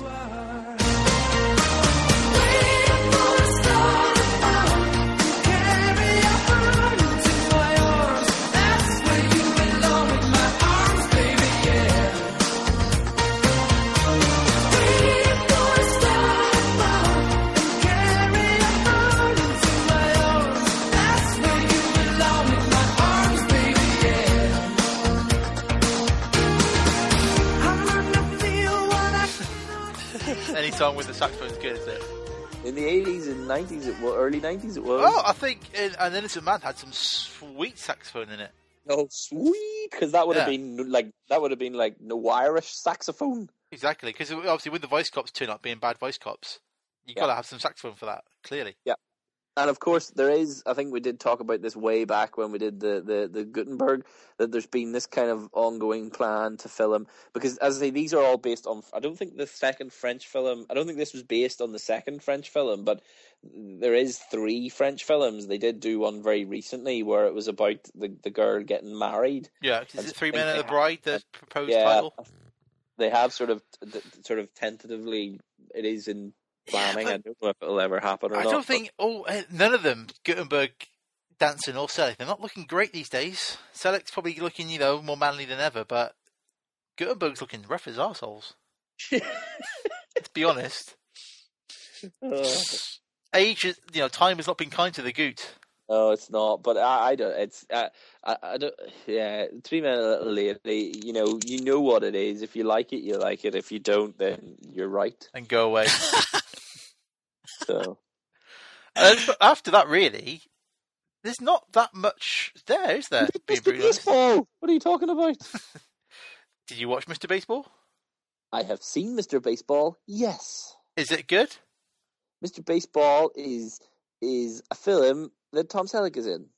Any song with the saxophone is good, is it? In the 80s and 90s, early 90s it was. Oh, I think An Innocent Man had some sweet saxophone in it. Oh, sweet! Because that would have been like no Irish saxophone. Exactly, because obviously with the voice cops turn up being bad voice cops, you got to have some saxophone for that. Clearly, yeah. And of course, there is. I think we did talk about this way back when we did the Gutenberg. That there's been this kind of ongoing plan to film because, as I say, these are all based on. I don't think the second French film. I don't think this was based on the second French film, but there is 3 French films. They did do one very recently where it was about the girl getting married. Yeah, is it 3 Men and a Bride? The proposed title. They have sort of tentatively. It is in. Planning. I don't know if it'll ever happen or not. I don't think. None of them, Gutenberg, Danson, or Selleck, they're not looking great these days. Selleck's probably looking, more manly than ever, but Gutenberg's looking rough as arseholes. Let's be honest. Age, time has not been kind to the Goot. No, it's not. But I don't. It's I don't. Yeah, 3 Men and a Little Lady. You know what it is. If you like it, you like it. If you don't, then you're right. And go away. So after that, really, there's not that much there, is there? Mr. Baseball. What are you talking about? Did you watch Mr. Baseball? I have seen Mr. Baseball. Yes. Is it good? Mr. Baseball is a film that Tom Selleck is in.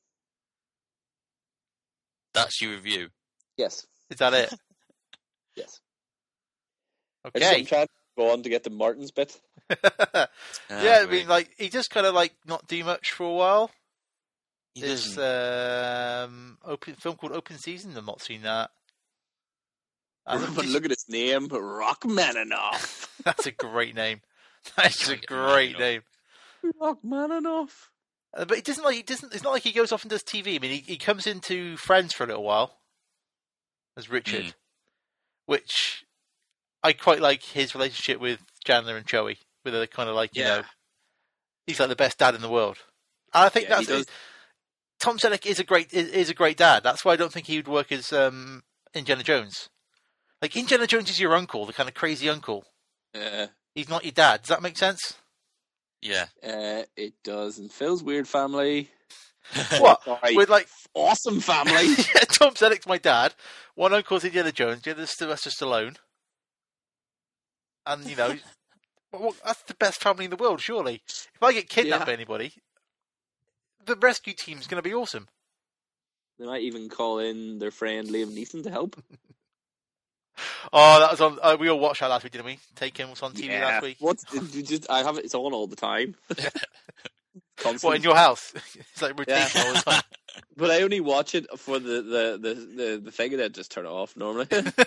That's your review? Yes. Is that it? Yes. Okay. I'm trying to go on to get the Martin's bit. I mean, he just kind of not do much for a while. There's film called Open Season. I've not seen that. But look at his name, Rachmaninoff. That's a great name. That's a great name. Rachmaninoff. But it doesn't. It's not like he goes off and does TV. I mean, he comes into Friends for a little while as Richard, which I quite like his relationship with Chandler and Joey, with a kind of like, you know, he's like the best dad in the world. And I think that's Tom Selleck is a great dad. That's why I don't think he would work as Indiana Jones. Like, Indiana Jones is your uncle, the kind of crazy uncle. Yeah. He's not your dad. Does that make sense? Yeah. It does. And Phil's weird family. What? Sorry. With like awesome family. Yeah, Tom Selleck's my dad. One uncle's Indiana Jones. The other's Sylvester Stallone. And, you know, well, that's the best family in the world, surely. If I get kidnapped by anybody, the rescue team's going to be awesome. They might even call in their friend Liam Neeson to help. Oh, that was on. We all watched that last week, didn't we? Taken was on TV last week. I have it. It's on all the time. What, in your house? It's like rotation all the time. But I only watch it for the thing that just turn it off normally.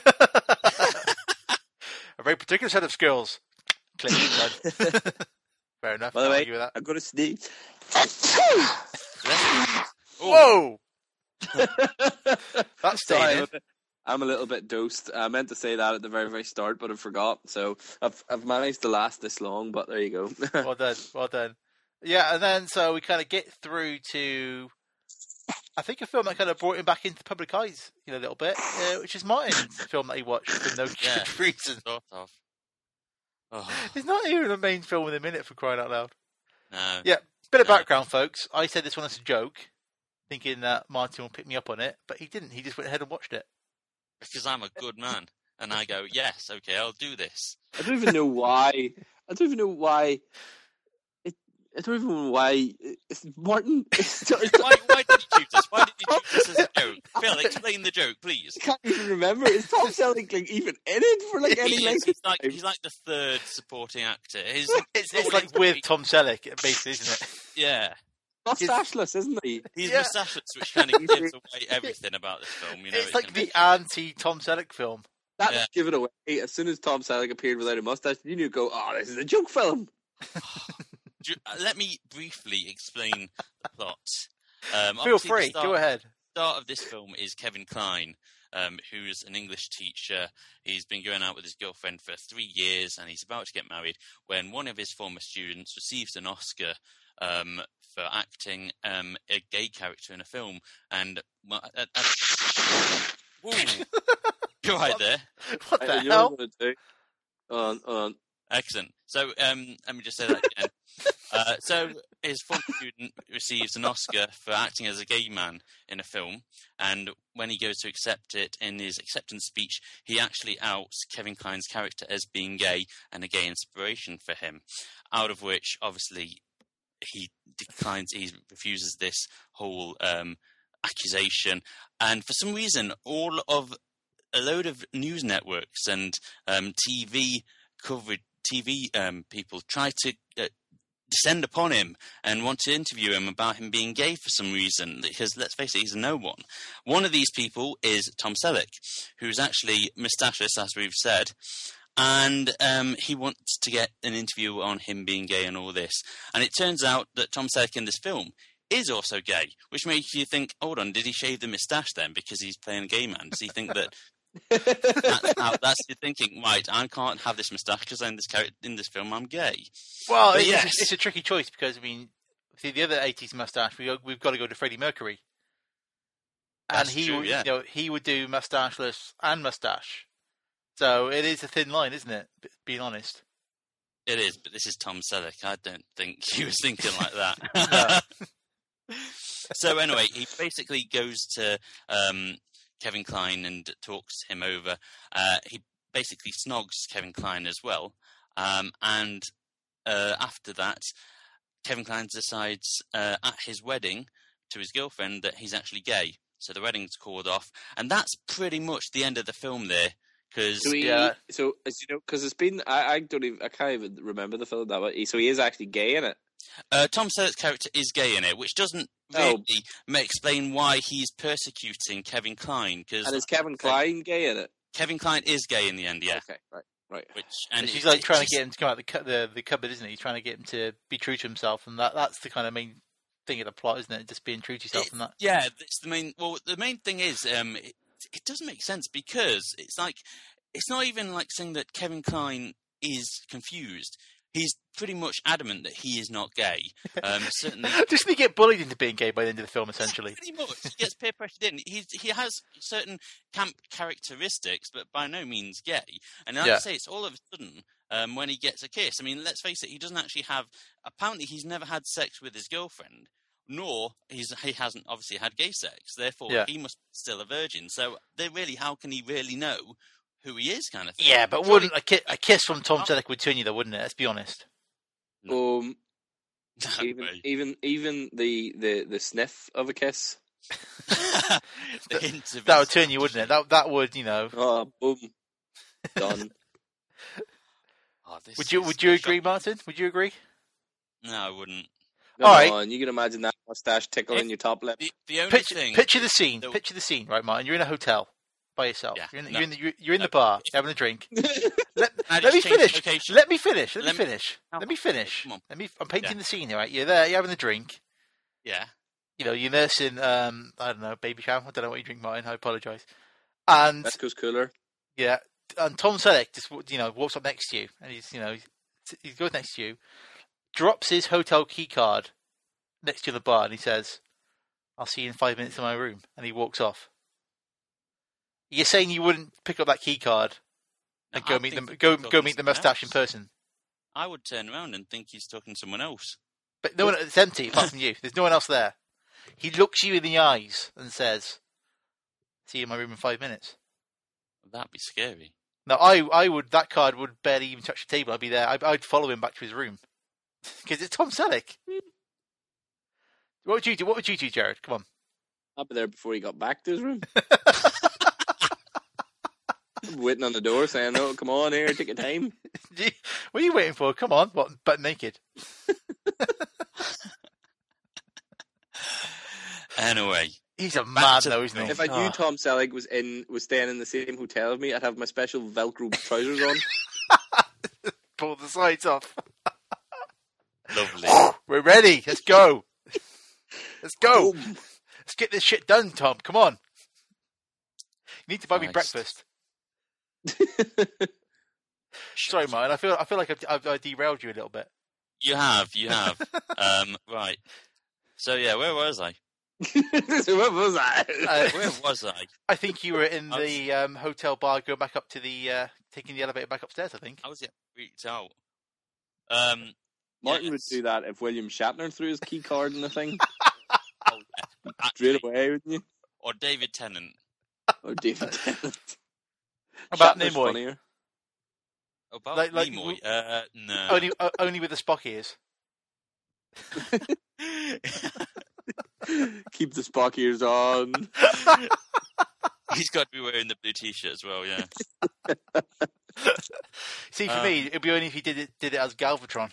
A very particular set of skills. Click. Fair enough. By the way, with that. I'm going to sneeze. Whoa! That's staying. I'm a little bit dosed. I meant to say that at the very, very start, but I forgot. So I've managed to last this long, but there you go. Well done. Well done. Yeah, and then so we kind of get through to, I think, a film that kind of brought him back into public eyes, you know, a little bit, which is Martin's film that he watched for no good reason. Sort of. Oh. It's not even a main film with him in it, for crying out loud. No. Yeah, bit of background, folks. I said this one as a joke, thinking that Martin will pick me up on it, but he didn't. He just went ahead and watched it. Because I'm a good man, and I go, yes, okay, I'll do this. I don't even know why. It's Martin. Why did you choose this? Why did you choose this as a joke? Phil, explain the joke, please. I can't even remember. Is Tom Selleck even in it for like any length of time? He's like the third supporting actor. It's like with Tom Selleck, basically, isn't it? Yeah. Mustacheless, isn't he? He's mustacheless, which kind of gives away everything about this film. You know, it's like the anti-Tom Selleck film. That's give it away. As soon as Tom Selleck appeared without a mustache, you knew to go, oh, this is a joke film. Let me briefly explain the plot. Feel free, go ahead. The start of this film is Kevin Kline, who's an English teacher. He's been going out with his girlfriend for 3 years, and he's about to get married when one of his former students receives an Oscar for acting a gay character in a film. And go right there. What the hell? Hold on. Excellent. So let me just say that again. So his former student receives an Oscar for acting as a gay man in a film, and when he goes to accept it, in his acceptance speech, he actually outs Kevin Kline's character as being gay and a gay inspiration for him, out of which, obviously, he refuses this whole accusation, and for some reason, a load of news networks and TV coverage, people try to descend upon him and want to interview him about him being gay for some reason, because let's face it, he's a no one. One of these people is Tom Selleck, who's actually mustacheless, as we've said, and he wants to get an interview on him being gay and all this. And it turns out that Tom Selleck in this film is also gay, which makes you think, hold on, did he shave the moustache then because he's playing a gay man? Does he think that that's your thinking, right? I can't have this moustache because in this film I'm gay. Well, it's a tricky choice because, I mean, see, the other 80s moustache, we've got to go to Freddie Mercury. And he would do moustacheless and moustache. So it is a thin line, isn't it? Being honest. It is, but this is Tom Selleck. I don't think he was thinking like that. So anyway, he basically goes to Kevin Kline and talks him over. He basically snogs Kevin Kline as well. And after that, Kevin Kline decides at his wedding to his girlfriend that he's actually gay. So the wedding's called off. And that's pretty much the end of the film there. So as you know, because it's been, I can't even remember the film that way. So he is actually gay in it. Tom Selleck's character is gay in it, which doesn't really explain why he's persecuting Kevin Kline. And is Kevin Kline gay in it? Kevin Kline is gay in the end, yeah. Okay, right. And he's like trying to get him to come out the cupboard, isn't he? He's trying to get him to be true to himself, and that's the kind of main thing of the plot, isn't it? Just being true to yourself and that. Yeah, it's the main. Well, the main thing is, it doesn't make sense because it's like, it's not even like saying that Kevin Kline is confused. He's pretty much adamant that he is not gay. Certainly, Doesn't he get bullied into being gay by the end of the film? Essentially, pretty much. He gets peer pressured in. He has certain camp characteristics, but by no means gay. And like I say, it's all of a sudden when he gets a kiss. I mean, let's face it, he doesn't actually have. Apparently, he's never had sex with his girlfriend, nor he hasn't obviously had gay sex. Therefore, he must be still a virgin. So, how can he really know who he is, kind of thing? Yeah, but wouldn't a kiss from Tom Selleck would turn you, though, wouldn't it? Let's be honest. Even the sniff of a kiss. The hint of that would turn you, wouldn't it? That would, you know. Oh, boom, done. Would you agree, Martin? Would you agree? No, I wouldn't. All right, you can imagine that mustache tickling your top lip. The only thing. Picture the scene. Picture the scene, right, Martin? You're in a hotel by yourself. Yeah, you're in the bar, you're having a drink. Let me finish. Let me finish. I'm painting the scene here, right? You're there. You're having a drink. Yeah. You know, you're nursing. I don't know, baby shower. I don't know what you drink, Martin. I apologise. And West Coast Cooler. Yeah, and Tom Selleck just walks up next to you, and he goes next to you, drops his hotel key card next to the bar, and he says, "I'll see you in 5 minutes in my room," and he walks off. You're saying you wouldn't pick up that key card and go meet the mustache in person? I would turn around and think he's talking to someone else. But no one. It's empty apart from you. There's no one else there. He looks you in the eyes and says, "See you in my room in 5 minutes." That'd be scary. No, I would. That card would barely even touch the table. I'd be there. I'd follow him back to his room because it's Tom Selleck. What would you do? What would you do, Jared? Come on. I'd be there before he got back to his room. Waiting on the door, saying, "No, come on here, take your time." What are you waiting for? Come on, what? Butt naked. Anyway. He's a man, though, isn't he? If I knew Tom Selleck was staying in the same hotel as me, I'd have my special Velcro trousers on. Pull the sides off. Lovely. We're ready. Let's go. Let's go. Let's get this shit done, Tom. Come on. You need to buy me breakfast. Sorry, Martin. I feel like I've derailed you a little bit. You have. Right. So yeah, where was I? Where was I? I think you were in the hotel bar, going back up to the taking the elevator back upstairs. I think I was freaked out. Martin would do that if William Shatner threw his key card in the thing. Straight away, wouldn't you? Or David Tennant. About Nimoy. About Nimoy? No. Only with the Spock ears. Keep the Spock ears on. He's got to be wearing the blue t-shirt as well, yeah. See, for me, it'd be only if he did it as Galvatron.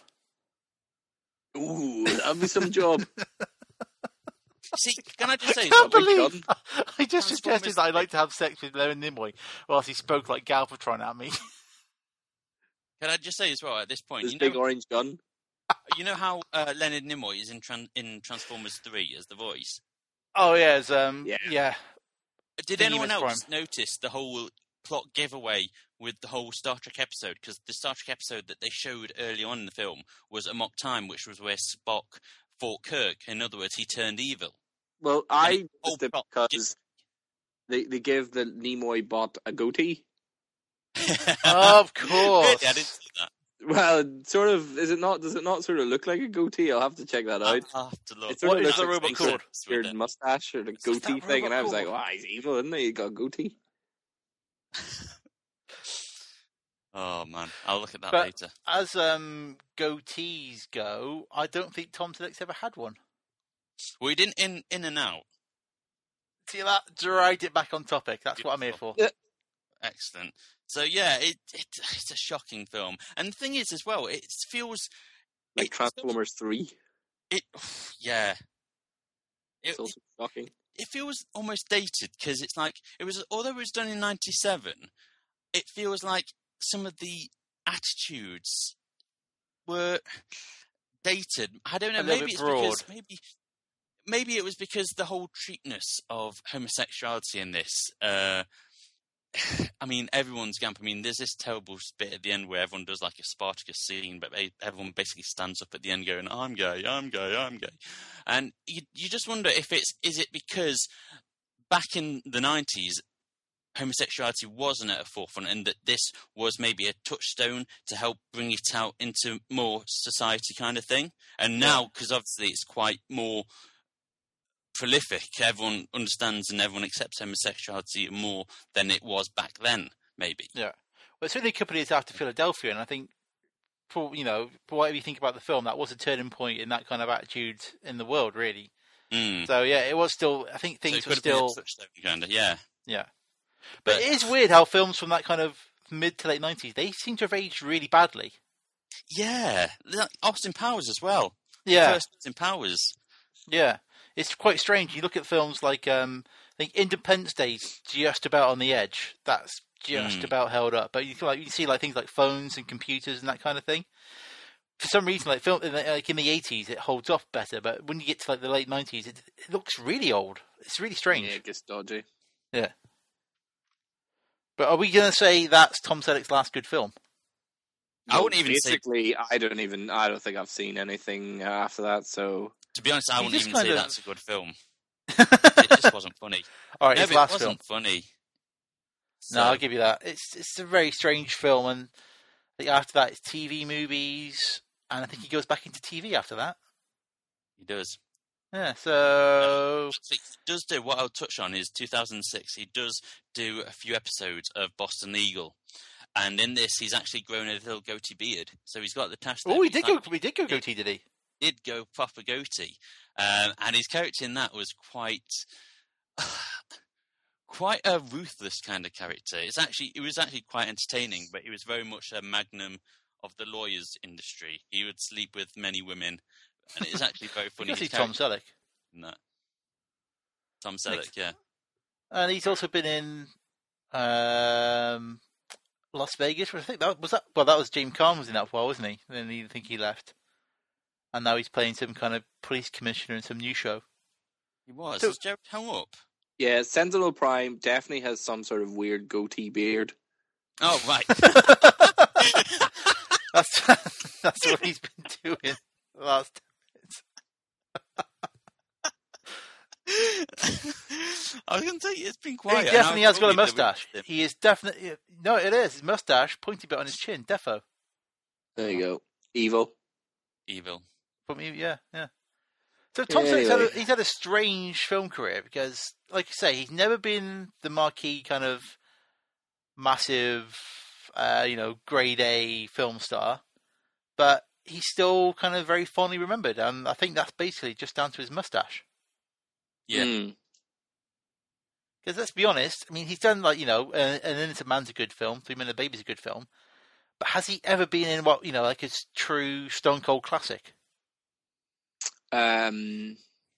Ooh, that'd be some job. See, can I just say... I can't believe I just suggested that I'd like to have sex with Leonard Nimoy whilst he spoke like Galvatron at me. Can I just say as well, at this point... This big orange gun. You know how Leonard Nimoy is in Transformers 3 as the voice? Oh, yeah. Yeah. Did anyone else notice the whole plot giveaway with the whole Star Trek episode? Because the Star Trek episode that they showed early on in the film was Amok Time, which was where Spock fought Kirk. In other words, he turned evil. Well, I missed it because they give the Nimoy bot a goatee. Of course. Really? I didn't see that. Well, sort of. Is it not? Does it not sort of look like a goatee? I'll have to check that out. I'll have to look. What is the robot called? Weird mustache or the goatee thing, and I was like, "Wow, he's evil, isn't he? He got a goatee." Oh man, I'll look at that later. As goatees go, I don't think Tom Selleck's ever had one. Well, he didn't in and out. See that? Dragged it back on topic. That's what I'm here for. Yeah. Excellent. So yeah, it's a shocking film, and the thing is as well, it feels like Transformers 3. Yeah. It's also shocking. It feels almost dated because it's like although it was done in '97, it feels like some of the attitudes were dated. I don't know. Maybe it's because maybe it was because the whole treatness of homosexuality in this I mean, everyone's Gamp. I mean, there's this terrible bit at the end where everyone does like a Spartacus scene, but everyone basically stands up at the end going, I'm gay, I'm gay, I'm gay. And you just wonder if is it because back in the 90s, homosexuality wasn't at the forefront, and that this was maybe a touchstone to help bring it out into more society kind of thing. And now, because obviously it's quite more prolific, everyone understands and everyone accepts homosexuality more than it was back then, maybe. Yeah. Well, it's only a couple of years after Philadelphia, and I think, for whatever you think about the film, that was a turning point in that kind of attitude in the world, really. So, yeah, it was still, I think things were still... Kind of, yeah. Yeah. But it is weird how films from that kind of mid to late 90s, they seem to have aged really badly. Yeah. Like Austin Powers as well. Yeah. First Austin Powers. Yeah. It's quite strange. You look at films like, I think Independence Day's just about on the edge. That's just about held up. But you see like things like phones and computers and that kind of thing. For some reason, like in the 80s, it holds off better. But when you get to like the late 90s, it looks really old. It's really strange. Yeah, it gets dodgy. Yeah. But are we going to say that's Tom Selleck's last good film? I wouldn't even basically, I don't think I've seen anything after that, so... To be honest, I wouldn't even say that's a good film. It just wasn't funny. All right, no, his last it wasn't film. Funny. So... No, I'll give you that. It's a very strange film, and I think after that it's TV, movies, and I think he goes back into TV after that. He does. Yeah, so... He does do, what I'll touch on is 2006, he does do a few episodes of Boston Legal. And in this, he's actually grown a little goatee beard. So he's got the tash. Oh, he did go goatee, did he? Did go proper goatee. And his character in that was quite a ruthless kind of character. It was actually quite entertaining, but he was very much a magnum of the lawyers industry. He would sleep with many women. And it's actually very funny. You can see Tom Selleck. No. Tom Selleck, yeah. And he's also been in Las Vegas. I think that was James Caan was in that for a while, wasn't he? Then I think he left. And now he's playing some kind of police commissioner in some new show. He was. So, is Jared hung up? Yeah, Sentinel Prime definitely has some sort of weird goatee beard. Oh, right. That's what he's been doing the last 10 minutes. I was going to say, it's been quiet. He definitely has got a moustache. He is definitely... No, it is. His moustache, pointy bit on his chin. Defo. There you go. Evil. Yeah. So Tom Selleck, he's had a strange film career because, like you say, he's never been the marquee kind of massive, grade A film star, but he's still kind of very fondly remembered, and I think that's basically just down to his moustache. Yeah. Because let's be honest, I mean, he's done An Innocent Man's a good film, 3 Men and a Baby's a good film, but has he ever been in like a true Stone Cold classic? No.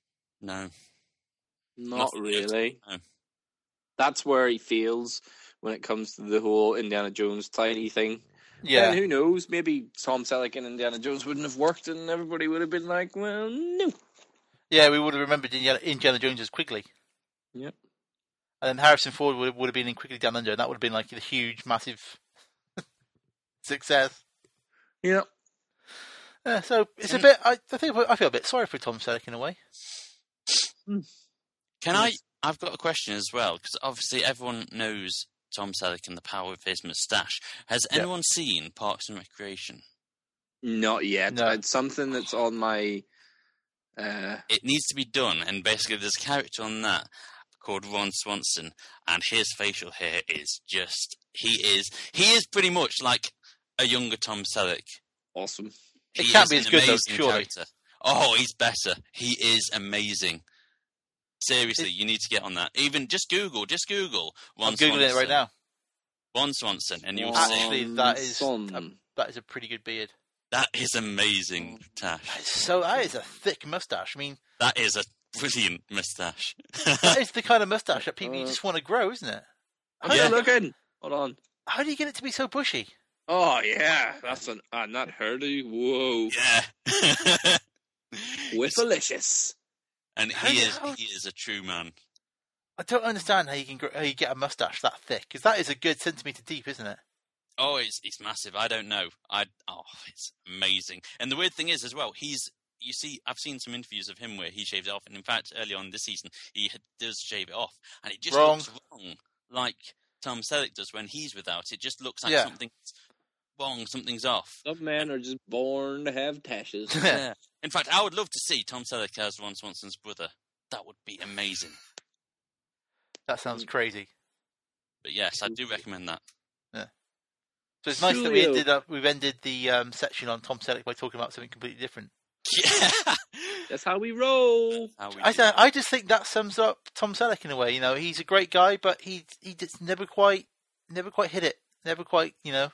Not really. No. That's where he feels when it comes to the whole Indiana Jones tiny thing. Yeah. And who knows, maybe Tom Selleck and Indiana Jones wouldn't have worked and everybody would have been like, well, no. Yeah, we would have remembered Indiana Jones as Quigley. Yep. And then Harrison Ford would have been in Quigley Down Under, and that would have been like the huge, massive success. Yep. So it's a bit. I feel a bit sorry for Tom Selleck in a way. I've got a question as well, because obviously everyone knows Tom Selleck and the power of his moustache. Has anyone seen Parks and Recreation? Not yet. No. It's something that's on my... It needs to be done, and basically there's a character on that called Ron Swanson, and his facial hair is just... He is pretty much like a younger Tom Selleck. Awesome. It can't be as good though, surely. Character. Oh, he's better. He is amazing. Seriously, you need to get on that. Even just Google Ron Swanson. I'm Googling it right now. Ron Swanson, and you'll see. Actually, that is a pretty good beard. That is amazing, Tash. That is a thick moustache. I mean, that is a brilliant moustache. That is the kind of moustache that people you just want to grow, isn't it? How are you looking? Hold on. How do you get it to be so bushy? Oh yeah, that's an not hairdo. Whoa. Yeah. Whiffalicious. And he is a true man. I don't understand how you get a mustache that thick, because that is a good centimetre deep, isn't it? Oh, it's massive. I don't know. It's amazing. And the weird thing is, as well, you see, I've seen some interviews of him where he shaves it off, and in fact, early on this season, he does shave it off, and it just looks wrong, like Tom Selleck does when he's without. It just looks like something's wrong, something's off. Some men are just born to have tashes. Yeah. In fact, I would love to see Tom Selleck as Ron Swanson's brother. That would be amazing. That sounds crazy. But yes, I do recommend that. Yeah. So it's nice that we've ended the section on Tom Selleck by talking about something completely different. Yeah, that's how we roll. I just think that sums up Tom Selleck in a way. You know, he's a great guy, but he just never quite hit it. Never quite did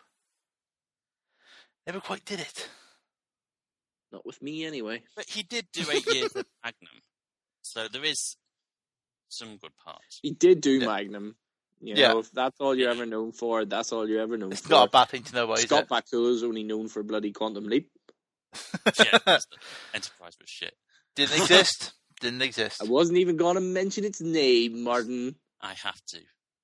it. Not with me, anyway. But he did do 8 years at Magnum, so there is some good parts. He did do Magnum. You know, if that's all you're ever known for, that's all you're ever known for. It's not a bad thing to know about, Scott Bakula's only known for bloody Quantum Leap. Yeah, Enterprise was shit. Didn't exist. Didn't exist. I wasn't even going to mention its name, Martin. I have to.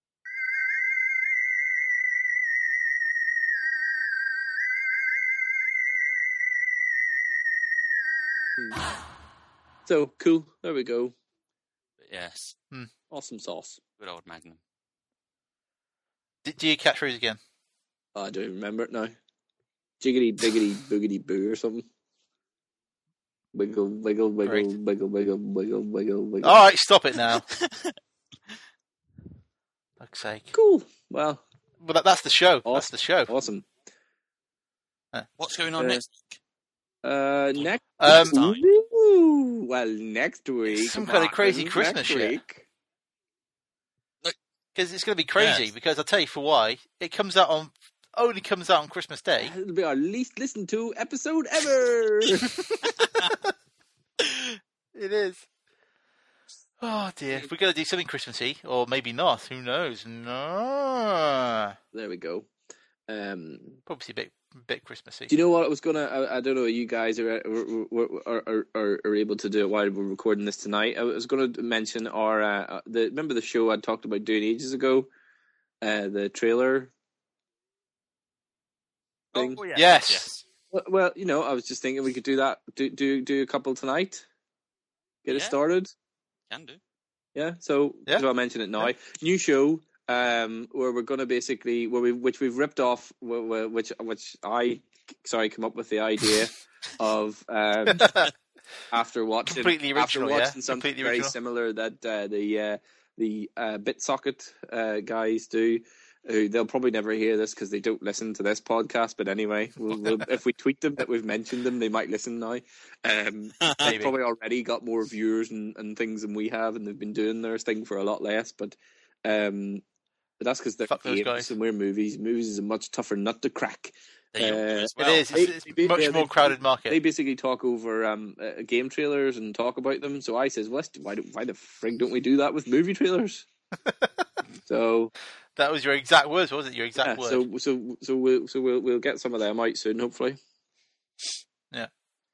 So, cool. There we go. But yes. Awesome sauce. Good old Magnum. Do you catchphrase again? Oh, I don't even remember it now. Jiggity, biggity, boogity, boo or something. Wiggle, wiggle, wiggle, wiggle, wiggle, wiggle, wiggle, wiggle. All right, stop it now. Fuck's sake. Cool. Well, that's the show. Awesome. That's the show. Awesome. What's going on next week? Next week. Some kind of crazy Christmas shit. Because it's going to be crazy. Because I'll tell you for why. It only comes out on Christmas Day. It'll be our least listened to episode ever. It is. Oh dear. We're going to do something Christmassy, or maybe not. Who knows? No. There we go. Probably a bit Christmassy. Do you know what I was gonna? I don't know. You guys are able to do it while we're recording this tonight. I was gonna mention our remember the show I talked about doing ages ago, the trailer thing. Oh, yeah. Yes. Well, you know, I was just thinking we could do that. Do a couple tonight. Get it started. Can do. Yeah. So I'll mention it now. Yeah. New show. Where we're going to basically which we've ripped off, which I come up with the idea of after watching something very similar that the BitSocket guys do. They'll probably never hear this because they don't listen to this podcast. But anyway, we'll, if we tweet them that we've mentioned them, they might listen now. They've probably already got more viewers and things than we have, and they've been doing their thing for a lot less. But that's because they're games and we're movies. Movies is a much tougher nut to crack. It is. It's much more crowded market. They basically talk over game trailers and talk about them. So I says, why the frig don't we do that with movie trailers? So that was your exact words, wasn't it? Your exact words. So we'll get some of them out soon, hopefully. Yeah.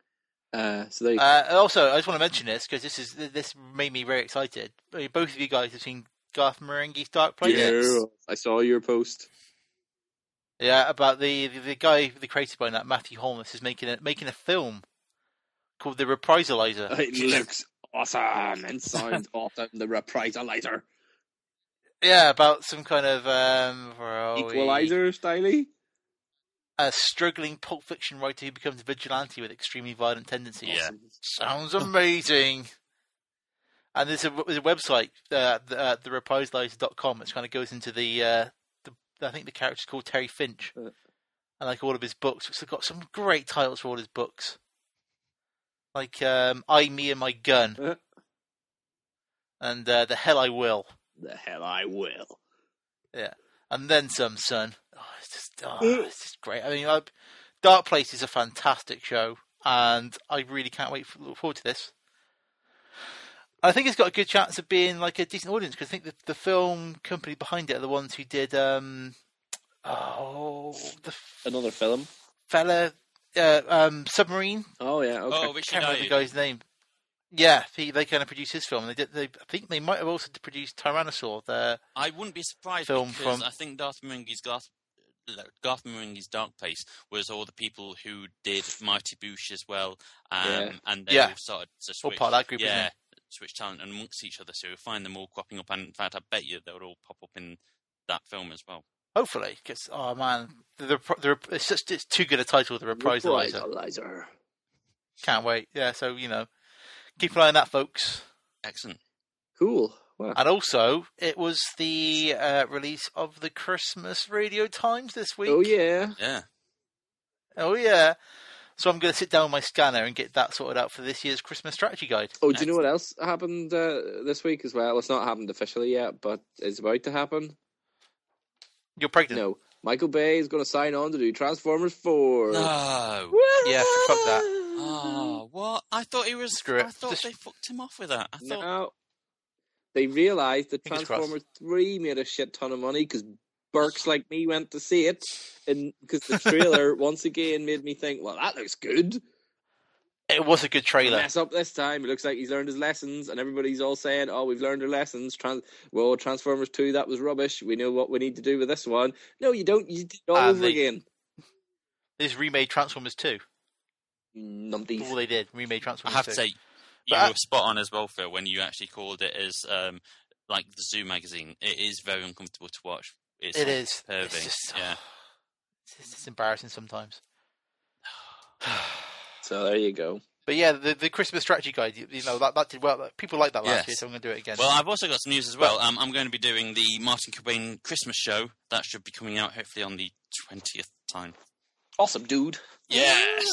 So they also, I just want to mention this because this made me very excited. Both of you guys have seen Garth Marenghi's Dark Place. Yeah, I saw your post. Yeah, about the guy, the creator behind that, Matthew Holness, is making a film called The Reprisalizer. It looks awesome and sounds awesome. The Reprisalizer. Yeah, about some kind of Equalizer styley. A struggling Pulp Fiction writer who becomes a vigilante with extremely violent tendencies. Yeah. Sounds amazing. And there's a website, thereprisalizer.com, which kind of goes into the I think the character's called Terry Finch, and like all of his books, which have got some great titles for all his books, like I, Me and My Gun, and The Hell I Will. The Hell I Will. Yeah, and then some, son. It's just great. I mean, Dark Place is a fantastic show, and I really can't look forward to this. I think it's got a good chance of being like a decent audience because I think the film company behind it are the ones who did another film, Submarine. Oh yeah, okay. I can't remember the guy's name. Yeah, they kind of produced his film. I think they might have also produced Tyrannosaur. I wouldn't be surprised film because from I think Garth Marenghi's Dark Place was all the people who did Mighty Boosh as well, and they all started to switch. All part of that group, yeah, switch talent and amongst each other. So you'll find them all cropping up, and in fact, I bet you they'll all pop up in that film as well. Hopefully, because it's too good a title, The Reprisalizer. Can't wait. Yeah, so keep an eye on that, folks. Excellent. Cool. Wow. And also, it was the release of the Christmas Radio Times this week. Oh yeah. Yeah. Oh yeah. So I'm going to sit down with my scanner and get that sorted out for this year's Christmas strategy guide. Oh, do you know what else happened this week as well? It's not happened officially yet, but it's about to happen. You're pregnant? No. Michael Bay is going to sign on to do Transformers 4. No. Yeah, fuck that. Oh, what? I thought he was... Screw it. I thought they fucked him off with that. No. They realised that Transformers 3 made a shit ton of money because Burks like me went to see it, and because the trailer once again made me think, well, that looks good. It was a good trailer. Mess up this time. It looks like he's learned his lessons, and everybody's all saying, "Oh, we've learned our lessons." Transformers 2, that was rubbish. We know what we need to do with this one. No, you don't. You did it all over again. They remade Transformers 2. Numpties. That's all they did. Remade Transformers 2. I have to say, you were spot on as well, Phil, when you actually called it as like the Zoo magazine. It is very uncomfortable to watch. It is. Pervy. It's embarrassing sometimes. So there you go. But yeah, the Christmas strategy guide, that did well. People liked that last year, so I'm going to do it again. Well, I've also got some news as well. I'm going to be doing the Martin Cobain Christmas show. That should be coming out hopefully on the 20th time. Awesome, dude. Yes.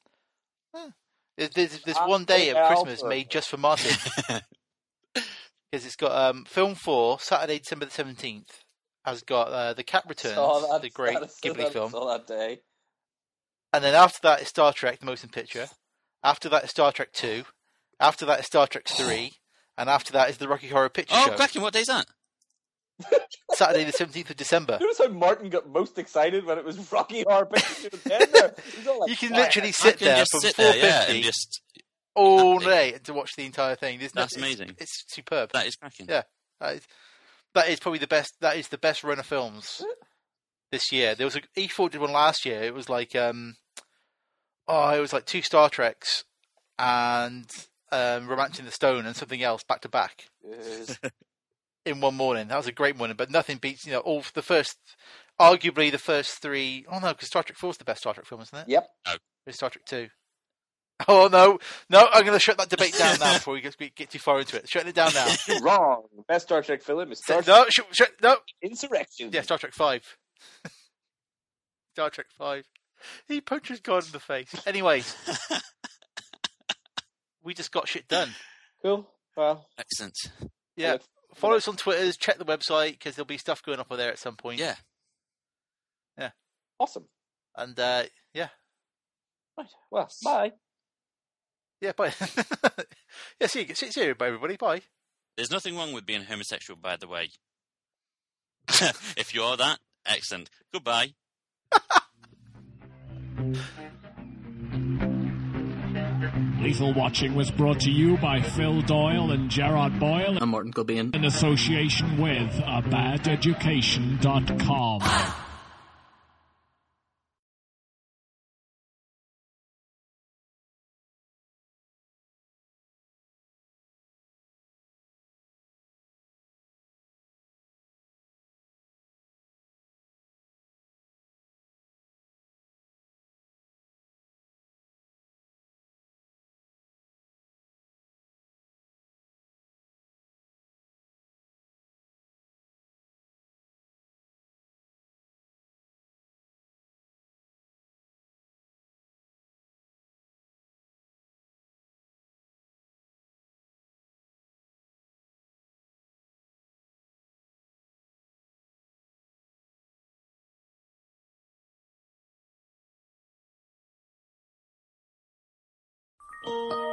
There's one day of Christmas made just for Martin. Because it's got Film 4, Saturday, December the 17th, has got The Cat Returns, the great Ghibli film. Saw that day. And then after that is Star Trek, The Motion Picture. After that is Star Trek 2. After that is Star Trek 3. And after that is the Rocky Horror Picture Show. Oh, cracking, what day is that? Saturday the 17th of December. Notice how Martin got most excited when it was Rocky Horror Picture Show. You can literally sit there from 4:50 all day to watch the entire thing. That's amazing. It's superb. That is cracking. Yeah. That is probably the best. That is the best run of films this year. There was E4 did one last year. It was like it was like 2 Star Treks and Romancing the Stone and something else back to back in one morning. That was a great morning, but nothing beats arguably the first 3. Oh no, because Star Trek 4 is the best Star Trek film, isn't it? Yep. No. It's Star Trek 2. Oh no! I'm going to shut that debate down now before we get too far into it. Shutting it down now. You're wrong. The best Star Trek film is Star Trek. No. Insurrection. Yeah, Star Trek 5. Star Trek 5. He punches God in the face. Anyways, we just got shit done. Cool. Well, excellent. Yeah. Follow us on Twitter. Check the website because there'll be stuff going up there at some point. Yeah. Yeah. Awesome. And yeah. Right. Well, bye. Yeah, bye. Yeah, see you, everybody. Bye. There's nothing wrong with being homosexual, by the way. If you're that, excellent. Goodbye. Lethal Watching was brought to you by Phil Doyle and Gerard Boyle. I'm Martin Cobain. In association with abadeducation.com. Oh.